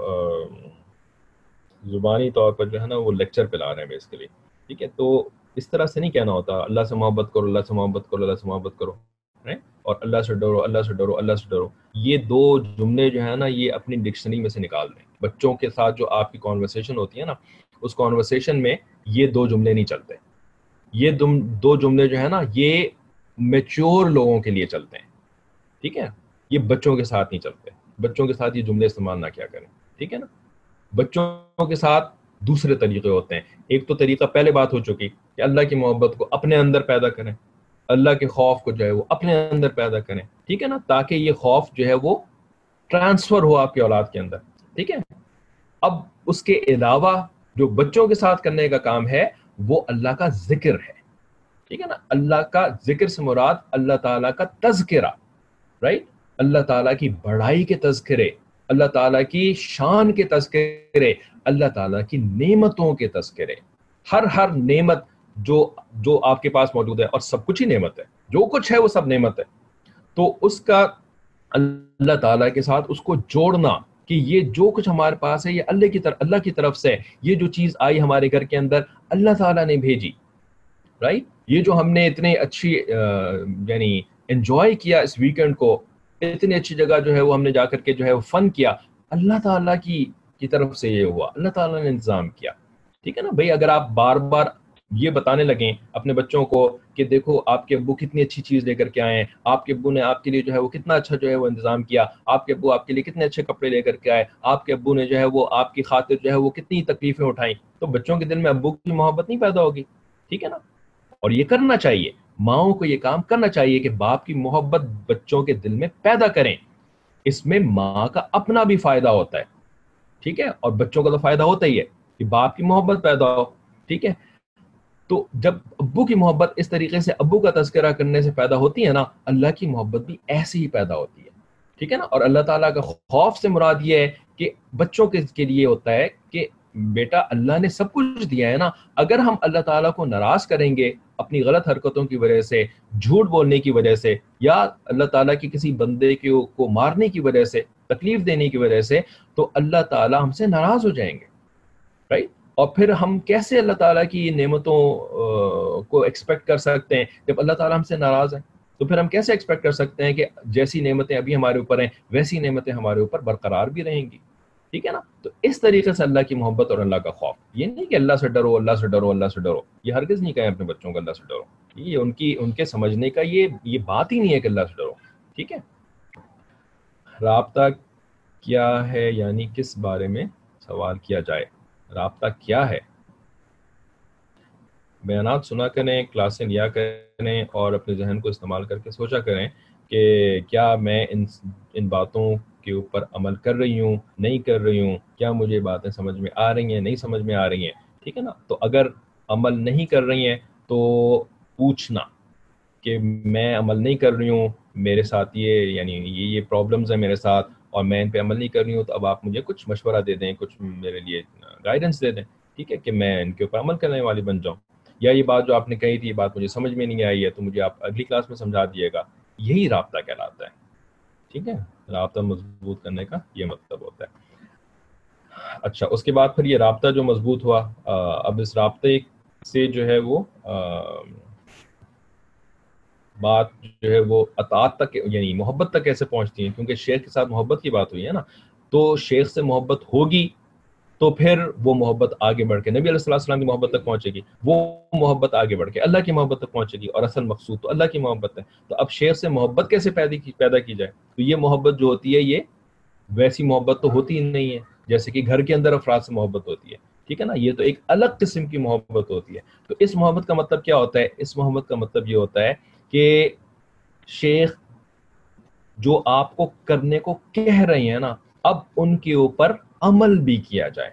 زبانی طور پر جو ہے نا وہ لیکچر پہ لا رہے ہیں بیسیکلی، ٹھیک ہے. تو اس طرح سے نہیں کہنا ہوتا اللہ سے محبت کرو، اللہ سے محبت کرو، اللہ سے محبت کرو، اور اللہ سے ڈرو، اللہ سے ڈرو، اللہ سے ڈرو. یہ دو جملے جو ہے نا یہ اپنی ڈکشنری میں سے نکال دیں. بچوں کے ساتھ جو آپ کی کانورسیشن ہوتی ہے نا، اس کانورسیشن میں یہ دو جملے نہیں چلتے. یہ دو جملے جو ہے نا یہ میچور لوگوں کے لیے چلتے ہیں، ٹھیک ہے. یہ بچوں کے ساتھ نہیں چلتے. بچوں کے ساتھ یہ جملے استعمال نہ کیا کریں، ٹھیک ہے نا. بچوں کے ساتھ دوسرے طریقے ہوتے ہیں. ایک تو طریقہ پہلے بات ہو چکی کہ اللہ کی محبت کو اپنے اندر پیدا کریں، اللہ کے خوف کو جو ہے وہ اپنے اندر پیدا کریں، ٹھیک ہے نا، تاکہ یہ خوف جو ہے وہ ٹرانسفر ہو آپ کی اولاد کے اندر، ٹھیک ہے. اب اس کے علاوہ جو بچوں کے ساتھ کرنے کا کام ہے وہ اللہ کا ذکر ہے، ٹھیک ہے نا. اللہ کا ذکر سے مراد اللہ تعالیٰ کا تذکرہ، رائٹ. اللہ تعالیٰ کی بڑائی کے تذکرے، اللہ تعالیٰ کی شان کے تذکرے، اللہ تعالیٰ کی نعمتوں کے تذکرے. ہر نعمت جو آپ کے پاس موجود ہے، اور سب کچھ ہی نعمت ہے، جو کچھ ہے وہ سب نعمت ہے. تو اس کا اللہ تعالیٰ کے ساتھ اس کو جوڑنا کہ یہ جو کچھ ہمارے پاس ہے یہ اللہ کی طرف سے، یہ جو چیز آئی ہمارے گھر کے اندر اللہ تعالیٰ نے بھیجی، رائٹ. یہ جو ہم نے اتنے اچھی یعنی انجوائے کیا اس ویکینڈ کو، اتنی اچھی جگہ جو ہے وہ ہم نے جا کر کے جو ہے وہ فن کیا، اللہ تعالیٰ کی طرف سے یہ ہوا، اللہ تعالیٰ نے انتظام کیا، ٹھیک ہے نا بھائی. اگر آپ بار بار یہ بتانے لگیں اپنے بچوں کو کہ دیکھو آپ کے ابو کتنی اچھی چیز لے کر کے آئے ہیں، آپ کے ابو نے آپ کے لیے جو ہے وہ کتنا اچھا جو ہے وہ انتظام کیا، آپ کے ابو آپ کے لیے کتنے اچھے کپڑے لے کر کے آئے، آپ کے ابو نے جو ہے وہ آپ کی خاطر جو ہے وہ کتنی تکلیفیں اٹھائیں، تو بچوں کے دل میں ابو کی محبت نہیں پیدا ہوگی، ٹھیک ہے نا. اور یہ کرنا چاہیے، ماؤں کو یہ کام کرنا چاہیے کہ باپ کی محبت بچوں کے دل میں پیدا کریں. اس میں ماں کا اپنا بھی فائدہ ہوتا ہے، ٹھیک ہے، اور بچوں کا تو فائدہ ہوتا ہی ہے کہ باپ کی محبت پیدا ہو، ٹھیک ہے. تو جب ابو کی محبت اس طریقے سے ابو کا تذکرہ کرنے سے پیدا ہوتی ہے نا، اللہ کی محبت بھی ایسی ہی پیدا ہوتی ہے، ٹھیک ہے نا. اور اللہ تعالیٰ کا خوف سے مراد یہ ہے کہ بچوں کے لیے ہوتا ہے کہ بیٹا اللہ نے سب کچھ دیا ہے نا، اگر ہم اللہ تعالیٰ کو ناراض کریں گے اپنی غلط حرکتوں کی وجہ سے، جھوٹ بولنے کی وجہ سے، یا اللہ تعالیٰ کی کسی بندے کو مارنے کی وجہ سے، تکلیف دینے کی وجہ سے، تو اللہ تعالیٰ ہم سے ناراض ہو جائیں گے، رائٹ. اور پھر ہم کیسے اللہ تعالیٰ کی نعمتوں کو ایکسپیکٹ کر سکتے ہیں جب اللہ تعالیٰ ہم سے ناراض ہیں؟ تو پھر ہم کیسے ایکسپیکٹ کر سکتے ہیں کہ جیسی نعمتیں ابھی ہمارے اوپر ہیں ویسی نعمتیں ہمارے اوپر برقرار بھی رہیں گی، ٹھیک ہے نا. تو اس طریقے سے اللہ کی محبت اور اللہ کا خوف، یہ نہیں کہ اللہ سے ڈرو اللہ سے ڈرو اللہ سے ڈرو، یہ ہرگز نہیں کہیں اپنے بچوں کو اللہ سے ڈرو، یہ ان کے سمجھنے کا یہ بات ہی نہیں ہے کہ اللہ سے ڈرو، ٹھیک ہے. رابطہ کیا ہے یعنی کس بارے میں سوال کیا جائے؟ رابطہ کیا ہے؟ بیانات سنا کریں، کلاسیں لیا کریں، اور اپنے ذہن کو استعمال کر کے سوچا کریں کہ کیا میں ان باتوں کے اوپر عمل کر رہی ہوں، نہیں کر رہی ہوں، کیا مجھے باتیں سمجھ میں آ رہی ہیں، نہیں سمجھ میں آ رہی ہیں، ٹھیک ہے نا. تو اگر عمل نہیں کر رہی ہیں تو پوچھنا کہ میں عمل نہیں کر رہی ہوں، میرے ساتھ یہ پرابلمز ہیں میرے ساتھ اور میں ان پہ عمل نہیں کر رہی ہوں، تو اب آپ مجھے کچھ مشورہ دے دیں، کچھ میرے لیے گائیڈنس دے دیں، ٹھیک ہے، کہ میں ان کے اوپر عمل کرنے والی بن جاؤں. یا یہ بات جو آپ نے کہی تھی، یہ بات مجھے سمجھ میں نہیں آئی ہے تو مجھے آپ اگلی کلاس میں سمجھا دیے گا. یہی رابطہ کہلاتا ہے، ٹھیک ہے. رابطہ مضبوط کرنے کا یہ مطلب ہوتا ہے. اچھا، اس کے بعد پھر یہ رابطہ جو مضبوط ہوا، اب اس رابطے سے جو ہے وہ بات جو ہے وہ اطاعت تک یعنی محبت تک کیسے پہنچتی ہے، کیونکہ شیخ کے ساتھ محبت کی بات ہوئی ہے نا، تو شیخ سے محبت ہوگی تو پھر وہ محبت آگے بڑھ کے نبی علیہ السلام کی محبت تک پہنچے گی، وہ محبت آگے بڑھ کے اللہ کی محبت تک پہنچے گی، اور اصل مقصود تو اللہ کی محبت ہے. تو اب شیخ سے محبت کیسے پیدا کی جائے؟ تو یہ محبت جو ہوتی ہے یہ ویسی محبت تو ہوتی ہی نہیں ہے جیسے کہ گھر کے اندر افراد سے محبت ہوتی ہے، ٹھیک ہے نا. یہ تو ایک الگ قسم کی محبت ہوتی ہے. تو اس محبت کا مطلب کیا ہوتا ہے؟ اس محبت کا مطلب یہ ہوتا ہے کہ شیخ جو آپ کو کرنے کو کہہ رہے ہیں نا، اب ان کے اوپر عمل بھی کیا جائے،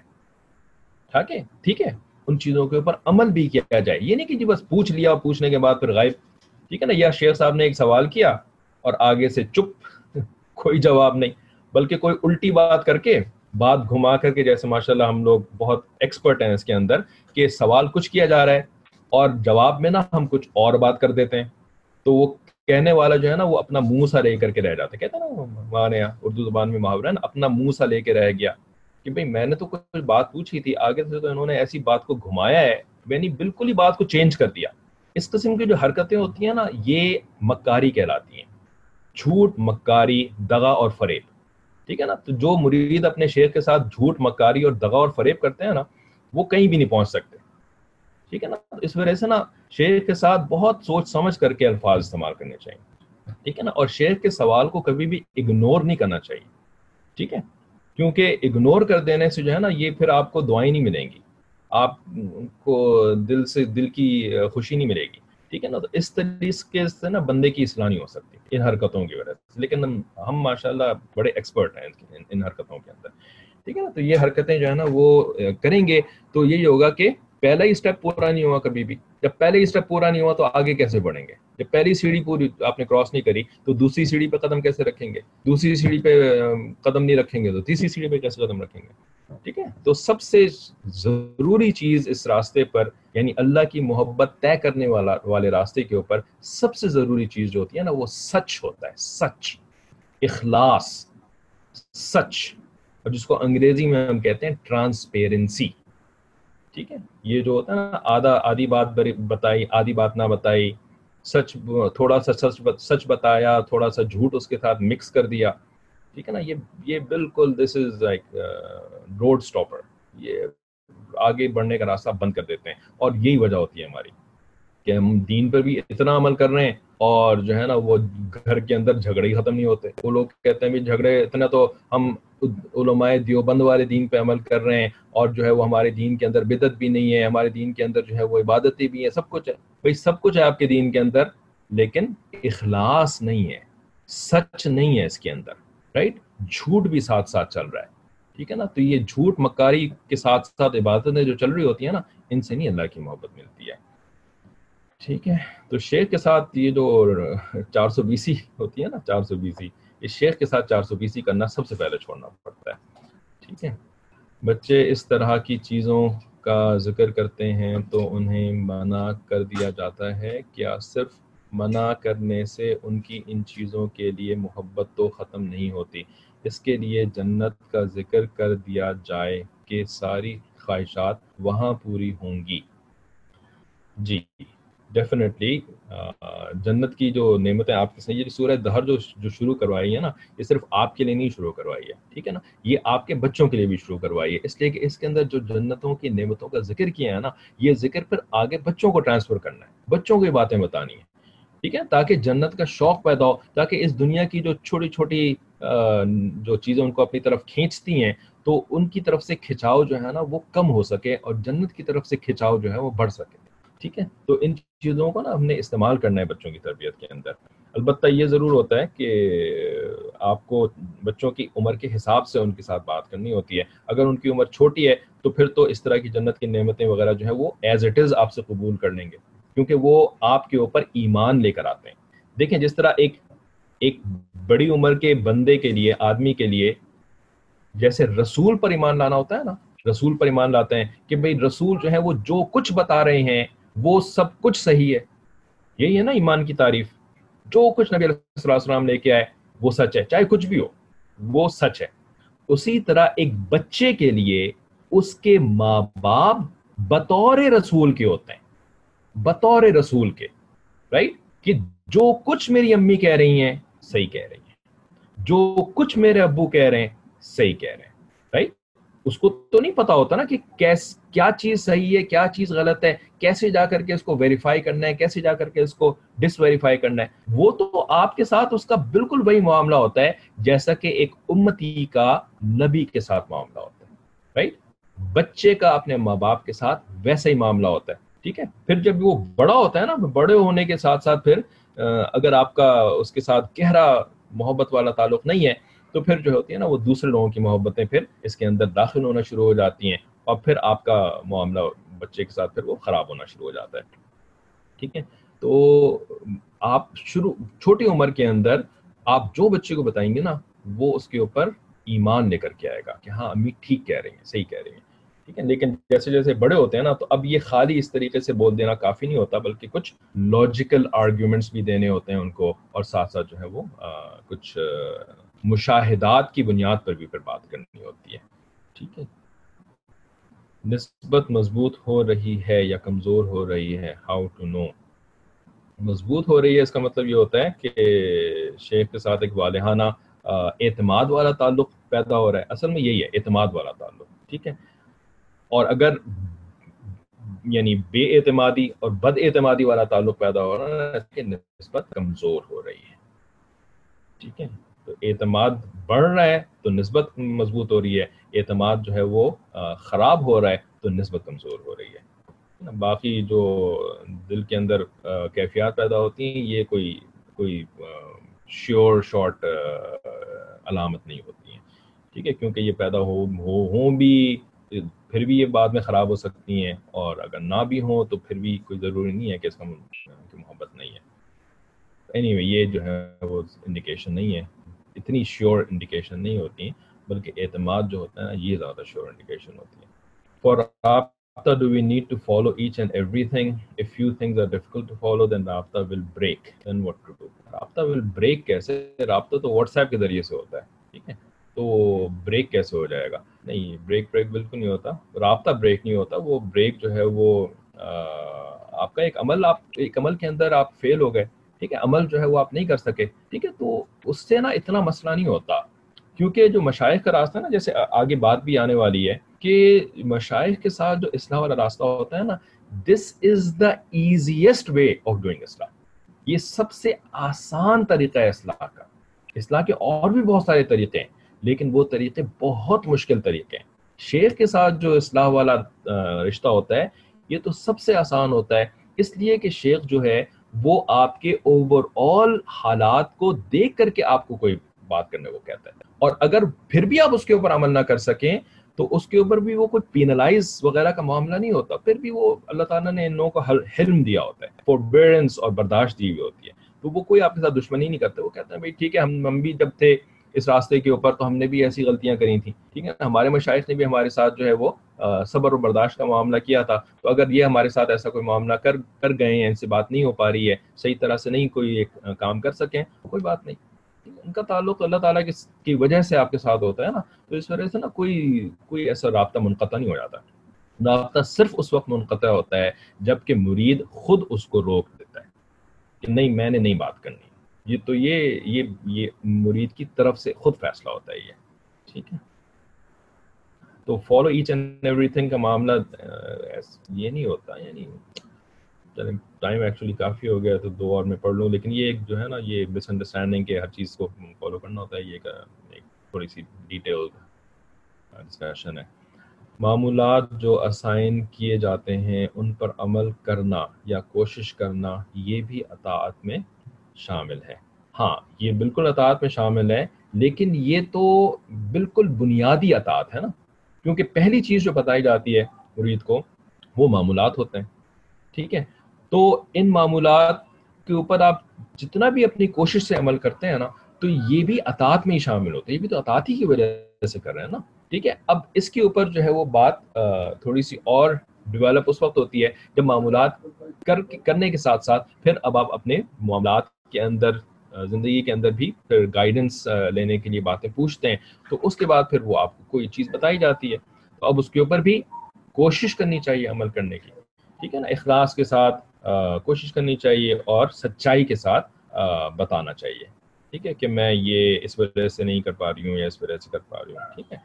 ٹھیک ہے، ان چیزوں کے اوپر عمل بھی کیا جائے. یہ نہیں کہ جی بس پوچھ لیا، پوچھنے کے بعد پھر غائب، ٹھیک ہے نا. یا شیخ صاحب نے ایک سوال کیا اور آگے سے چپ کوئی جواب نہیں، بلکہ کوئی الٹی بات کر کے، بات گھما کر کے، جیسے ماشاءاللہ ہم لوگ بہت ایکسپرٹ ہیں اس کے اندر کہ سوال کچھ کیا جا رہا ہے اور جواب میں نا ہم کچھ اور بات کر دیتے ہیں، تو وہ کہنے والا جو ہے نا وہ اپنا منہ سا لے کر کے رہ جاتا ہے. کہتا ہے نا ہمارے یہاں اردو زبان میں محاورہ ہے نا، اپنا منہ سا لے کے رہ گیا، کہ بھئی میں نے تو کچھ بات پوچھی تھی، آگے سے تو انہوں نے ایسی بات کو گھمایا ہے، میں نے بالکل ہی بات کو چینج کر دیا. اس قسم کی جو حرکتیں ہوتی ہیں نا، یہ مکاری کہلاتی ہیں، جھوٹ، مکاری، دغا اور فریب، ٹھیک ہے نا. تو جو مرید اپنے شیخ کے ساتھ جھوٹ، مکاری اور دغا اور فریب کرتے ہیں نا، وہ کہیں بھی نہیں پہنچ سکتے، ٹھیک ہے نا. اس وجہ سے نا شیخ کے ساتھ بہت سوچ سمجھ کر کے الفاظ استعمال کرنے چاہیے، ٹھیک ہے نا. اور شیخ کے سوال کو کبھی بھی اگنور نہیں کرنا چاہیے، ٹھیک ہے، کیونکہ اگنور کر دینے سے جو ہے نا یہ پھر آپ کو دعائیں نہیں ملیں گی، آپ کو دل کی خوشی نہیں ملے گی، ٹھیک ہے نا. تو اس طریقے سے نا بندے کی اصلاح نہیں ہو سکتی ان حرکتوں کی وجہ سے. لیکن ہم ماشاءاللہ بڑے ایکسپرٹ ہیں ان حرکتوں کے اندر، ٹھیک ہے نا. تو یہ حرکتیں جو ہے نا وہ کریں گے تو یہی ہوگا کہ پہلا ہی اسٹیپ پورا نہیں ہوا کبھی بھی. جب پہلے ہی اسٹیپ پورا نہیں ہوا تو آگے کیسے بڑھیں گے؟ جب پہلی سیڑھی پوری آپ نے کراس نہیں کری تو دوسری سیڑھی پہ قدم کیسے رکھیں گے؟ دوسری سیڑھی پہ قدم نہیں رکھیں گے تو تیسری سیڑھی پہ کیسے قدم رکھیں گے؟ ٹھیک ہے. تو سب سے ضروری چیز اس راستے پر، یعنی اللہ کی محبت طے کرنے والے راستے کے اوپر سب سے ضروری چیز جو ہوتی ہے نا وہ سچ ہوتا ہے، سچ، اخلاص، سچ، اور جس کو انگریزی میں ہم کہتے ہیں ٹرانسپیرنسی. ٹھیک ہے. یہ جو ہوتا ہے نا آدھی بات بتائی، آدھی بات نہ بتائی، سچ تھوڑا سا سچ بتایا، تھوڑا سا جھوٹ اس کے ساتھ مکس کر دیا، ٹھیک ہے نا، یہ بالکل دس از لائک روڈ اسٹاپر، یہ آگے بڑھنے کا راستہ بند کر دیتے ہیں. اور یہی وجہ ہوتی ہے ہماری کہ ہم دین پر بھی اتنا عمل کر رہے ہیں اور جو ہے نا وہ گھر کے اندر جھگڑے ہی ختم نہیں ہوتے. وہ لوگ کہتے ہیں بھی جھگڑے اتنا تو ہم علماء دیوبند والے دین پہ عمل کر رہے ہیں، اور جو ہے وہ ہمارے دین کے اندر بدعت بھی نہیں ہے، ہمارے دین کے اندر جو ہے وہ عبادتیں بھی ہیں، سب کچھ ہے. بھائی سب کچھ ہے آپ کے دین کے اندر، لیکن اخلاص نہیں ہے، سچ نہیں ہے اس کے اندر، رائٹ؟ جھوٹ بھی ساتھ ساتھ چل رہا ہے، ٹھیک ہے نا. تو یہ جھوٹ مکاری کے ساتھ ساتھ عبادتیں جو چل رہی ہوتی ہیں نا، ان سے نہیں اللہ کی محبت ملتی ہے. ٹھیک ہے. تو شیخ کے ساتھ یہ جو 420 ہوتی ہے نا، 420، اس شیخ کے ساتھ 420 کرنا سب سے پہلے چھوڑنا پڑتا ہے. ٹھیک ہے. بچے اس طرح کی چیزوں کا ذکر کرتے ہیں تو انہیں منع کر دیا جاتا ہے. کیا صرف منع کرنے سے ان کی ان چیزوں کے لیے محبت تو ختم نہیں ہوتی؟ اس کے لیے جنت کا ذکر کر دیا جائے کہ ساری خواہشات وہاں پوری ہوں گی. جی ڈیفینیٹلی. جنت کی جو نعمتیں آپ کے ساتھ، یہ سورہ دہر جو شروع کروائی ہے نا، یہ صرف آپ کے لیے نہیں شروع کروائی ہے، ٹھیک ہے نا، یہ آپ کے بچوں کے لیے بھی شروع کروائی ہے، اس لیے کہ اس کے اندر جو جنتوں کی نعمتوں کا ذکر کیا ہے نا، یہ ذکر پھر آگے بچوں کو ٹرانسفر کرنا ہے، بچوں کو یہ باتیں بتانی ہیں، ٹھیک ہے، تاکہ جنت کا شوق پیدا ہو، تاکہ اس دنیا کی جو چھوٹی چھوٹی جو چیزیں ان کو اپنی طرف کھینچتی ہیں، تو ان کی طرف سے کھچاؤ جو ہے نا وہ کم ہو سکے، اور جنت کی طرف سے کھچاؤ جو ہے وہ بڑھ سکے. ٹھیک ہے. تو ان چیزوں کو نا ہم نے استعمال کرنا ہے بچوں کی تربیت کے اندر. البتہ یہ ضرور ہوتا ہے کہ آپ کو بچوں کی عمر کے حساب سے ان کے ساتھ بات کرنی ہوتی ہے. اگر ان کی عمر چھوٹی ہے تو پھر تو اس طرح کی جنت کی نعمتیں وغیرہ جو ہے وہ ایز اٹ از آپ سے قبول کر لیں گے، کیونکہ وہ آپ کے اوپر ایمان لے کر آتے ہیں. دیکھیں جس طرح ایک بڑی عمر کے بندے کے لیے، آدمی کے لیے، جیسے رسول پر ایمان لانا ہوتا ہے نا، رسول پر ایمان لاتے ہیں کہ بھئی رسول جو ہے وہ جو کچھ بتا رہے ہیں وہ سب کچھ صحیح ہے. یہی ہے نا ایمان کی تعریف. جو کچھ نبی علیہ الصلوۃ والسلام لے کے آئے وہ سچ ہے، چاہے کچھ بھی ہو وہ سچ ہے. اسی طرح ایک بچے کے لیے اس کے ماں باپ بطور رسول کے ہوتے ہیں، بطور رسول کے، رائٹ؟ کہ جو کچھ میری امی کہہ رہی ہیں صحیح کہہ رہی ہیں، جو کچھ میرے ابو کہہ رہے ہیں صحیح کہہ رہے ہیں، رائٹ؟ اس کو تو نہیں پتا ہوتا نا کہ کیا چیز صحیح ہے، کیا چیز غلط ہے، کیسے جا کر کے اس کو ویریفائی کرنا ہے، کیسے جا کر کے اس کو ڈس ویریفائی کرنا ہے. وہ تو آپ کے ساتھ اس کا بالکل وہی معاملہ ہوتا ہے جیسا کہ ایک امتی کا نبی کے ساتھ معاملہ ہوتا ہے، رائٹ؟ بچے کا اپنے ماں باپ کے ساتھ ویسا ہی معاملہ ہوتا ہے. ٹھیک ہے. پھر جب وہ بڑا ہوتا ہے نا، بڑے ہونے کے ساتھ ساتھ پھر اگر آپ کا اس کے ساتھ گہرا محبت والا تعلق نہیں ہے تو پھر جو ہوتی ہے نا وہ دوسرے لوگوں کی محبتیں پھر اس کے اندر داخل ہونا شروع ہو جاتی ہیں، اور پھر آپ کا معاملہ بچے کے ساتھ پھر وہ خراب ہونا شروع ہو جاتا ہے. ٹھیک ہے. تو آپ چھوٹی عمر کے اندر آپ جو بچے کو بتائیں گے نا وہ اس کے اوپر ایمان لے کر کے آئے گا کہ ہاں امی ٹھیک کہہ رہی ہیں، صحیح کہہ رہی ہیں. ٹھیک ہے. لیکن جیسے جیسے بڑے ہوتے ہیں نا تو اب یہ خالی اس طریقے سے بول دینا کافی نہیں ہوتا، بلکہ کچھ لاجیکل آرگیومنٹس بھی دینے ہوتے ہیں ان کو، اور ساتھ ساتھ جو ہے وہ کچھ مشاہدات کی بنیاد پر بھی پھر بات کرنی ہوتی ہے. ٹھیک ہے. نسبت مضبوط ہو رہی ہے یا کمزور ہو رہی ہے؟ How to know? مضبوط ہو رہی ہے اس کا مطلب یہ ہوتا ہے کہ شیخ کے ساتھ ایک والہانہ اعتماد والا تعلق پیدا ہو رہا ہے. اصل میں یہی ہے اعتماد والا تعلق. ٹھیک ہے. اور اگر یعنی بے اعتمادی اور بد اعتمادی والا تعلق پیدا ہو رہا ہے کہ نسبت کمزور ہو رہی ہے. ٹھیک ہے. تو اعتماد بڑھ رہا ہے تو نسبت مضبوط ہو رہی ہے، اعتماد جو ہے وہ خراب ہو رہا ہے تو نسبت کمزور ہو رہی ہے. باقی جو دل کے اندر کیفیات پیدا ہوتی ہیں یہ کوئی شیور شارٹ علامت نہیں ہوتی ہیں. ٹھیک ہے. کیونکہ یہ پیدا ہوں بھی پھر بھی یہ بعد میں خراب ہو سکتی ہیں، اور اگر نہ بھی ہوں تو پھر بھی کوئی ضروری نہیں ہے کہ اس کا محبت نہیں ہے. اینی وے یہ جو ہے وہ انڈیکیشن نہیں ہے، اتنی شیور انڈیکیشن نہیں ہوتی ہیں، بلکہ اعتماد جو ہوتا ہے نا یہ زیادہ شیور انڈیکیشن ہوتی ہے. For Rabta, do we need to follow each and everything? If few things are difficult to follow, then Rabta will break. Then what to do? Rabta will break کیسے؟ رابطہ تو واٹس ایپ کے ذریعے سے ہوتا ہے. ٹھیک ہے. تو بریک کیسے ہو جائے گا؟ نہیں، بریک بالکل نہیں ہوتا. رابطہ بریک نہیں ہوتا. وہ بریک جو ہے وہ آپ کا ایک عمل کے اندر آپ فیل ہو گئے، ٹھیک ہے، عمل جو ہے وہ آپ نہیں کر سکے، ٹھیک ہے، تو اس سے نا اتنا مسئلہ نہیں ہوتا، کیونکہ جو مشائخ کا راستہ نا، جیسے آگے بات بھی آنے والی ہے کہ مشائخ کے ساتھ جو اصلاح والا راستہ ہوتا ہے نا، this is the easiest way of doing اصلاح، یہ سب سے آسان طریقہ ہے اصلاح کا۔ اصلاح کے اور بھی بہت سارے طریقے ہیں، لیکن وہ طریقے بہت مشکل طریقے ہیں۔ شیخ کے ساتھ جو اصلاح والا رشتہ ہوتا ہے، یہ تو سب سے آسان ہوتا ہے، اس لیے کہ شیخ جو ہے وہ آپ کے اوور آل حالات کو دیکھ کر کے آپ کو کوئی بات کرنے کو کہتا ہے، اور اگر پھر بھی آپ اس کے اوپر عمل نہ کر سکیں تو اس کے اوپر بھی وہ کوئی پینلائز وغیرہ کا معاملہ نہیں ہوتا، پھر بھی وہ اللہ تعالیٰ نے ان لوگوں کو حلم دیا ہوتا ہے، فوربیرنس اور برداشت دی ہوئی ہوتی ہے، تو وہ کوئی آپ کے ساتھ دشمنی نہیں کرتے، وہ کہتے ہیں بھائی ٹھیک ہے، ہم بھی جب تھے اس راستے کے اوپر تو ہم نے بھی ایسی غلطیاں کری تھیں، ٹھیک ہے، ہمارے مشائخ نے بھی ہمارے ساتھ جو ہے وہ صبر و برداشت کا معاملہ کیا تھا، تو اگر یہ ہمارے ساتھ ایسا کوئی معاملہ کر گئے ہیں، ان سے بات نہیں ہو پا رہی ہے، صحیح طرح سے نہیں کوئی ایک کام کر سکیں، کوئی بات نہیں، ان کا تعلق اللہ تعالیٰ کی وجہ سے آپ کے ساتھ ہوتا ہے نا، تو اس وجہ سے نا کوئی ایسا رابطہ منقطع نہیں ہو جاتا، رابطہ صرف اس وقت منقطع ہوتا ہے جب کہ مرید خود اس کو روک دیتا ہے کہ نہیں، میں نے نہیں بات کرنی، یہ مرید کی طرف سے خود فیصلہ ہوتا ہے یہ، ٹھیک ہے، تو follow each and everything کا معاملہ یہ نہیں ہوتا، یعنی ٹائم ایکچولی کافی ہو گیا تو 2 اور میں پڑھ لوں، لیکن یہ ایک جو ہے نا یہ مس انڈرسٹینڈنگ کہ ہر چیز کو فالو کرنا ہوتا ہے، یہ ایک تھوڑی سی ڈیٹیل ڈسکشن ہے۔ معمولات جو اسائن کیے جاتے ہیں ان پر عمل کرنا یا کوشش کرنا یہ بھی اطاعت میں شامل ہے۔ ہاں، یہ بالکل اطاعت میں شامل ہے، لیکن یہ تو بالکل بنیادی اطاعت ہے نا، کیونکہ پہلی چیز جو بتائی جاتی ہے مرید کو وہ معمولات ہوتے ہیں، ٹھیک ہے، تو ان معمولات کے اوپر آپ جتنا بھی اپنی کوشش سے عمل کرتے ہیں نا، تو یہ بھی اطاعت میں ہی شامل ہوتے ہیں، یہ بھی تو اطاعت ہی کی وجہ سے کر رہے ہیں نا، ٹھیک ہے۔ اب اس کے اوپر جو ہے وہ بات تھوڑی سی اور ڈیولپ اس وقت ہوتی ہے جب معمولات کرنے کے ساتھ ساتھ پھر اب آپ اپنے معاملات کے اندر زندگی کے اندر بھی پھر گائیڈنس لینے کے لیے باتیں پوچھتے ہیں، تو اس کے بعد پھر وہ آپ کو کوئی چیز بتائی جاتی ہے، تو اب اس کے اوپر بھی کوشش کرنی چاہیے عمل کرنے کی، ٹھیک ہے نا، اخلاص کے ساتھ کوشش کرنی چاہیے اور سچائی کے ساتھ بتانا چاہیے، ٹھیک ہے، کہ میں یہ اس وجہ سے نہیں کر پا رہی ہوں یا اس وجہ سے کر پا رہی ہوں، ٹھیک ہے۔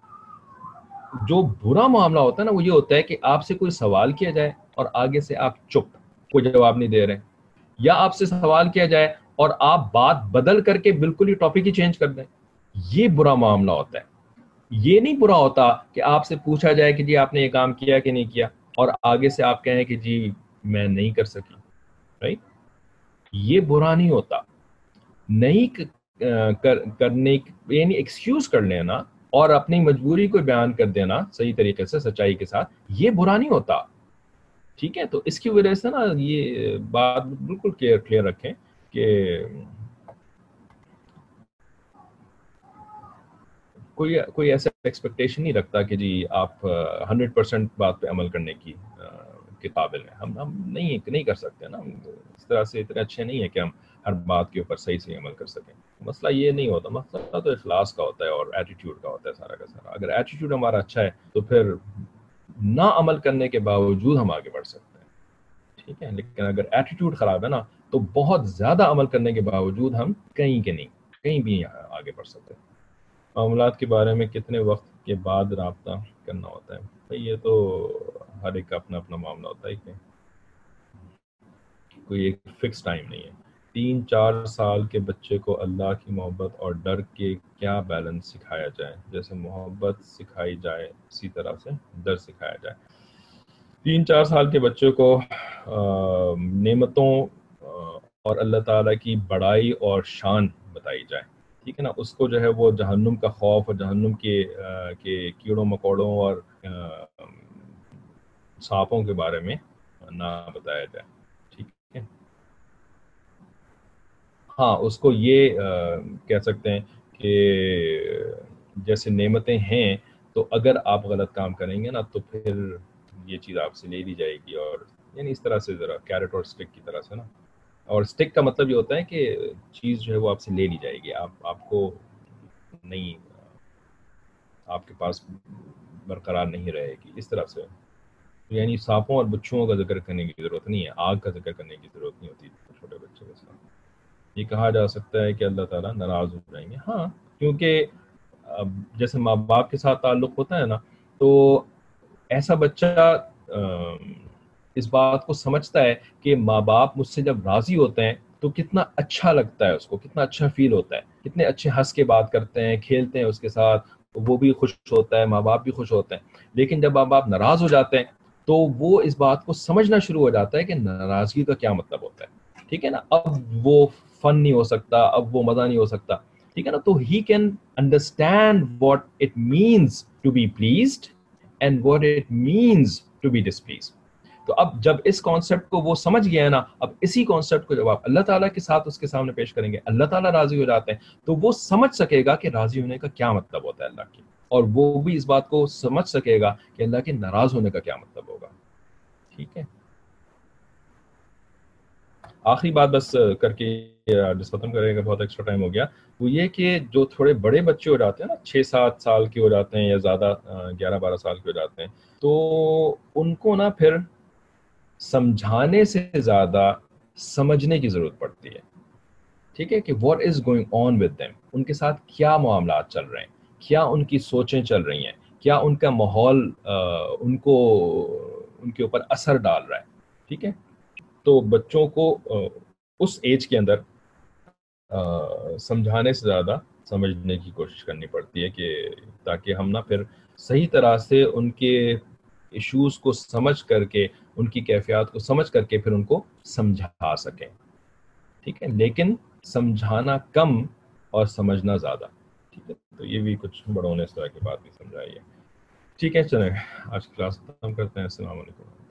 جو برا معاملہ ہوتا ہے نا وہ یہ ہوتا ہے کہ آپ سے کوئی سوال کیا جائے اور آگے سے آپ چپ، کوئی جواب نہیں دے رہے، یا آپ سے سوال کیا جائے اور آپ بات بدل کر کے بالکل ہی ٹاپک ہی چینج کر دیں، یہ برا معاملہ ہوتا ہے۔ یہ نہیں برا ہوتا کہ آپ سے پوچھا جائے کہ جی آپ نے یہ کام کیا کہ نہیں کیا اور آگے سے آپ کہیں کہ جی میں نہیں کر سکی، رائٹ، یہ برا نہیں ہوتا، نہیں کرنے یعنی ایکسکیوز کر لینا اور اپنی مجبوری کو بیان کر دینا صحیح طریقے سے سچائی کے ساتھ، یہ برا نہیں ہوتا، ٹھیک ہے، تو اس کی وجہ سے نا یہ بات بالکل کلیئر رکھیں کہ کوئی ایسا ایکسپیکٹیشن نہیں رکھتا کہ جی آپ 100% بات پہ عمل کرنے کے قابل ہیں، ہم نہیں کر سکتے نا، اس طرح سے اتنے اچھے نہیں ہیں کہ ہم ہر بات کے اوپر صحیح سے عمل کر سکیں، مسئلہ یہ نہیں ہوتا، مسئلہ تو اخلاص کا ہوتا ہے اور ایٹیٹیوڈ کا ہوتا ہے سارا کا سارا، اگر ایٹیٹیوڈ ہمارا اچھا ہے تو پھر نہ عمل کرنے کے باوجود ہم آگے بڑھ سکتے ہیں، ٹھیک ہے، لیکن اگر ایٹیٹیوڈ خراب ہے نا تو بہت زیادہ عمل کرنے کے باوجود ہم کہیں بھی آگے بڑھ سکتے ہیں۔ معاملات کے بارے میں کتنے وقت کے بعد رابطہ کرنا ہوتا ہے؟ بھئی یہ تو ہر ایک کا اپنا اپنا معاملہ ہوتا ہے کہ کوئی ایک فکس ٹائم نہیں ہے۔ 3-4 سال کے بچے کو اللہ کی محبت اور ڈر کے کیا بیلنس سکھایا جائے؟ جیسے محبت سکھائی جائے اسی طرح سے ڈر سکھایا جائے۔ 3-4 سال کے بچے کو نعمتوں اور اللہ تعالیٰ کی بڑائی اور شان بتائی جائے، ٹھیک ہے نا، اس کو جو ہے وہ جہنم کا خوف اور جہنم کے کیڑوں مکوڑوں اور سانپوں کے بارے میں نہ بتایا جائے، ٹھیک ہے، ہاں اس کو یہ کہہ سکتے ہیں کہ جیسے نعمتیں ہیں تو اگر آپ غلط کام کریں گے نا تو پھر یہ چیز آپ سے لے لی جائے گی، اور یعنی اس طرح سے ذرا کیرٹ اور سٹک کی طرح سے نا، اور سٹک کا مطلب یہ ہوتا ہے کہ چیز جو ہے وہ آپ سے لے لی جائے گی، آپ کو نہیں، آپ کے پاس برقرار نہیں رہے گی، اس طرح سے یعنی سانپوں اور بچھوؤں کا ذکر کرنے کی ضرورت نہیں ہے، آگ کا ذکر کرنے کی ضرورت نہیں ہوتی چھوٹے بچے کے ساتھ۔ یہ کہا جا سکتا ہے کہ اللہ تعالیٰ ناراض ہو جائیں گے، ہاں، کیونکہ جیسے ماں باپ کے ساتھ تعلق ہوتا ہے نا، تو ایسا بچہ اس بات کو سمجھتا ہے کہ ماں باپ مجھ سے جب راضی ہوتے ہیں تو کتنا اچھا لگتا ہے، اس کو کتنا اچھا فیل ہوتا ہے، کتنے اچھے ہنس کے بات کرتے ہیں، کھیلتے ہیں اس کے ساتھ، وہ بھی خوش ہوتا ہے، ماں باپ بھی خوش ہوتے ہیں۔ لیکن جب ماں باپ ناراض ہو جاتے ہیں تو وہ اس بات کو سمجھنا شروع ہو جاتا ہے کہ ناراضگی کا کیا مطلب ہوتا ہے، ٹھیک ہے نا؟ اب وہ فن نہیں ہو سکتا، اب وہ مزہ نہیں ہو سکتا، ٹھیک ہے نا؟ تو he can understand what it means to be pleased and what it means to be displeased. تو اب جب اس کانسیپٹ کو وہ سمجھ گیا ہے نا، اب اسی کانسیپٹ کو جب آپ اللہ تعالیٰ کے ساتھ اس کے سامنے پیش کریں گے، اللہ تعالیٰ راضی ہو جاتے ہیں، تو وہ سمجھ سکے گا کہ راضی ہونے کا کیا مطلب ہوتا ہے اللہ کی، اور وہ بھی اس بات کو سمجھ سکے گا کہ اللہ کے ناراض ہونے کا کیا مطلب ہوگا، ٹھیک ہے؟ آخری بات بس کر کے ختم کرے گا، بہت ایکسٹرا ٹائم ہو گیا، وہ یہ کہ جو تھوڑے بڑے بچے ہو جاتے ہیں نا، 6-7 سال کے ہو جاتے ہیں یا زیادہ 11-12 سال کے ہو جاتے ہیں، تو ان کو نا پھر سمجھانے سے زیادہ سمجھنے کی ضرورت پڑتی ہے، ٹھیک ہے؟ کہ what is going on with them, ان کے ساتھ کیا معاملات چل رہے ہیں، کیا ان کی سوچیں چل رہی ہیں، کیا ان کا ماحول ان کے اوپر اثر ڈال رہا ہے، ٹھیک ہے؟ تو بچوں کو اس ایج کے اندر سمجھانے سے زیادہ سمجھنے کی کوشش کرنی پڑتی ہے، کہ تاکہ ہم نا پھر صحیح طرح سے ان کے ایشوز کو سمجھ کر کے، ان کی کیفیات کو سمجھ کر کے پھر ان کو سمجھا سکیں، ٹھیک ہے؟ لیکن سمجھانا کم اور سمجھنا زیادہ، ٹھیک ہے؟ تو یہ بھی کچھ بڑوں نے اس طرح کی بات بھی سمجھائی ہے، ٹھیک ہے؟ چلیں آج کلاس ختم کرتے ہیں، السلام علیکم۔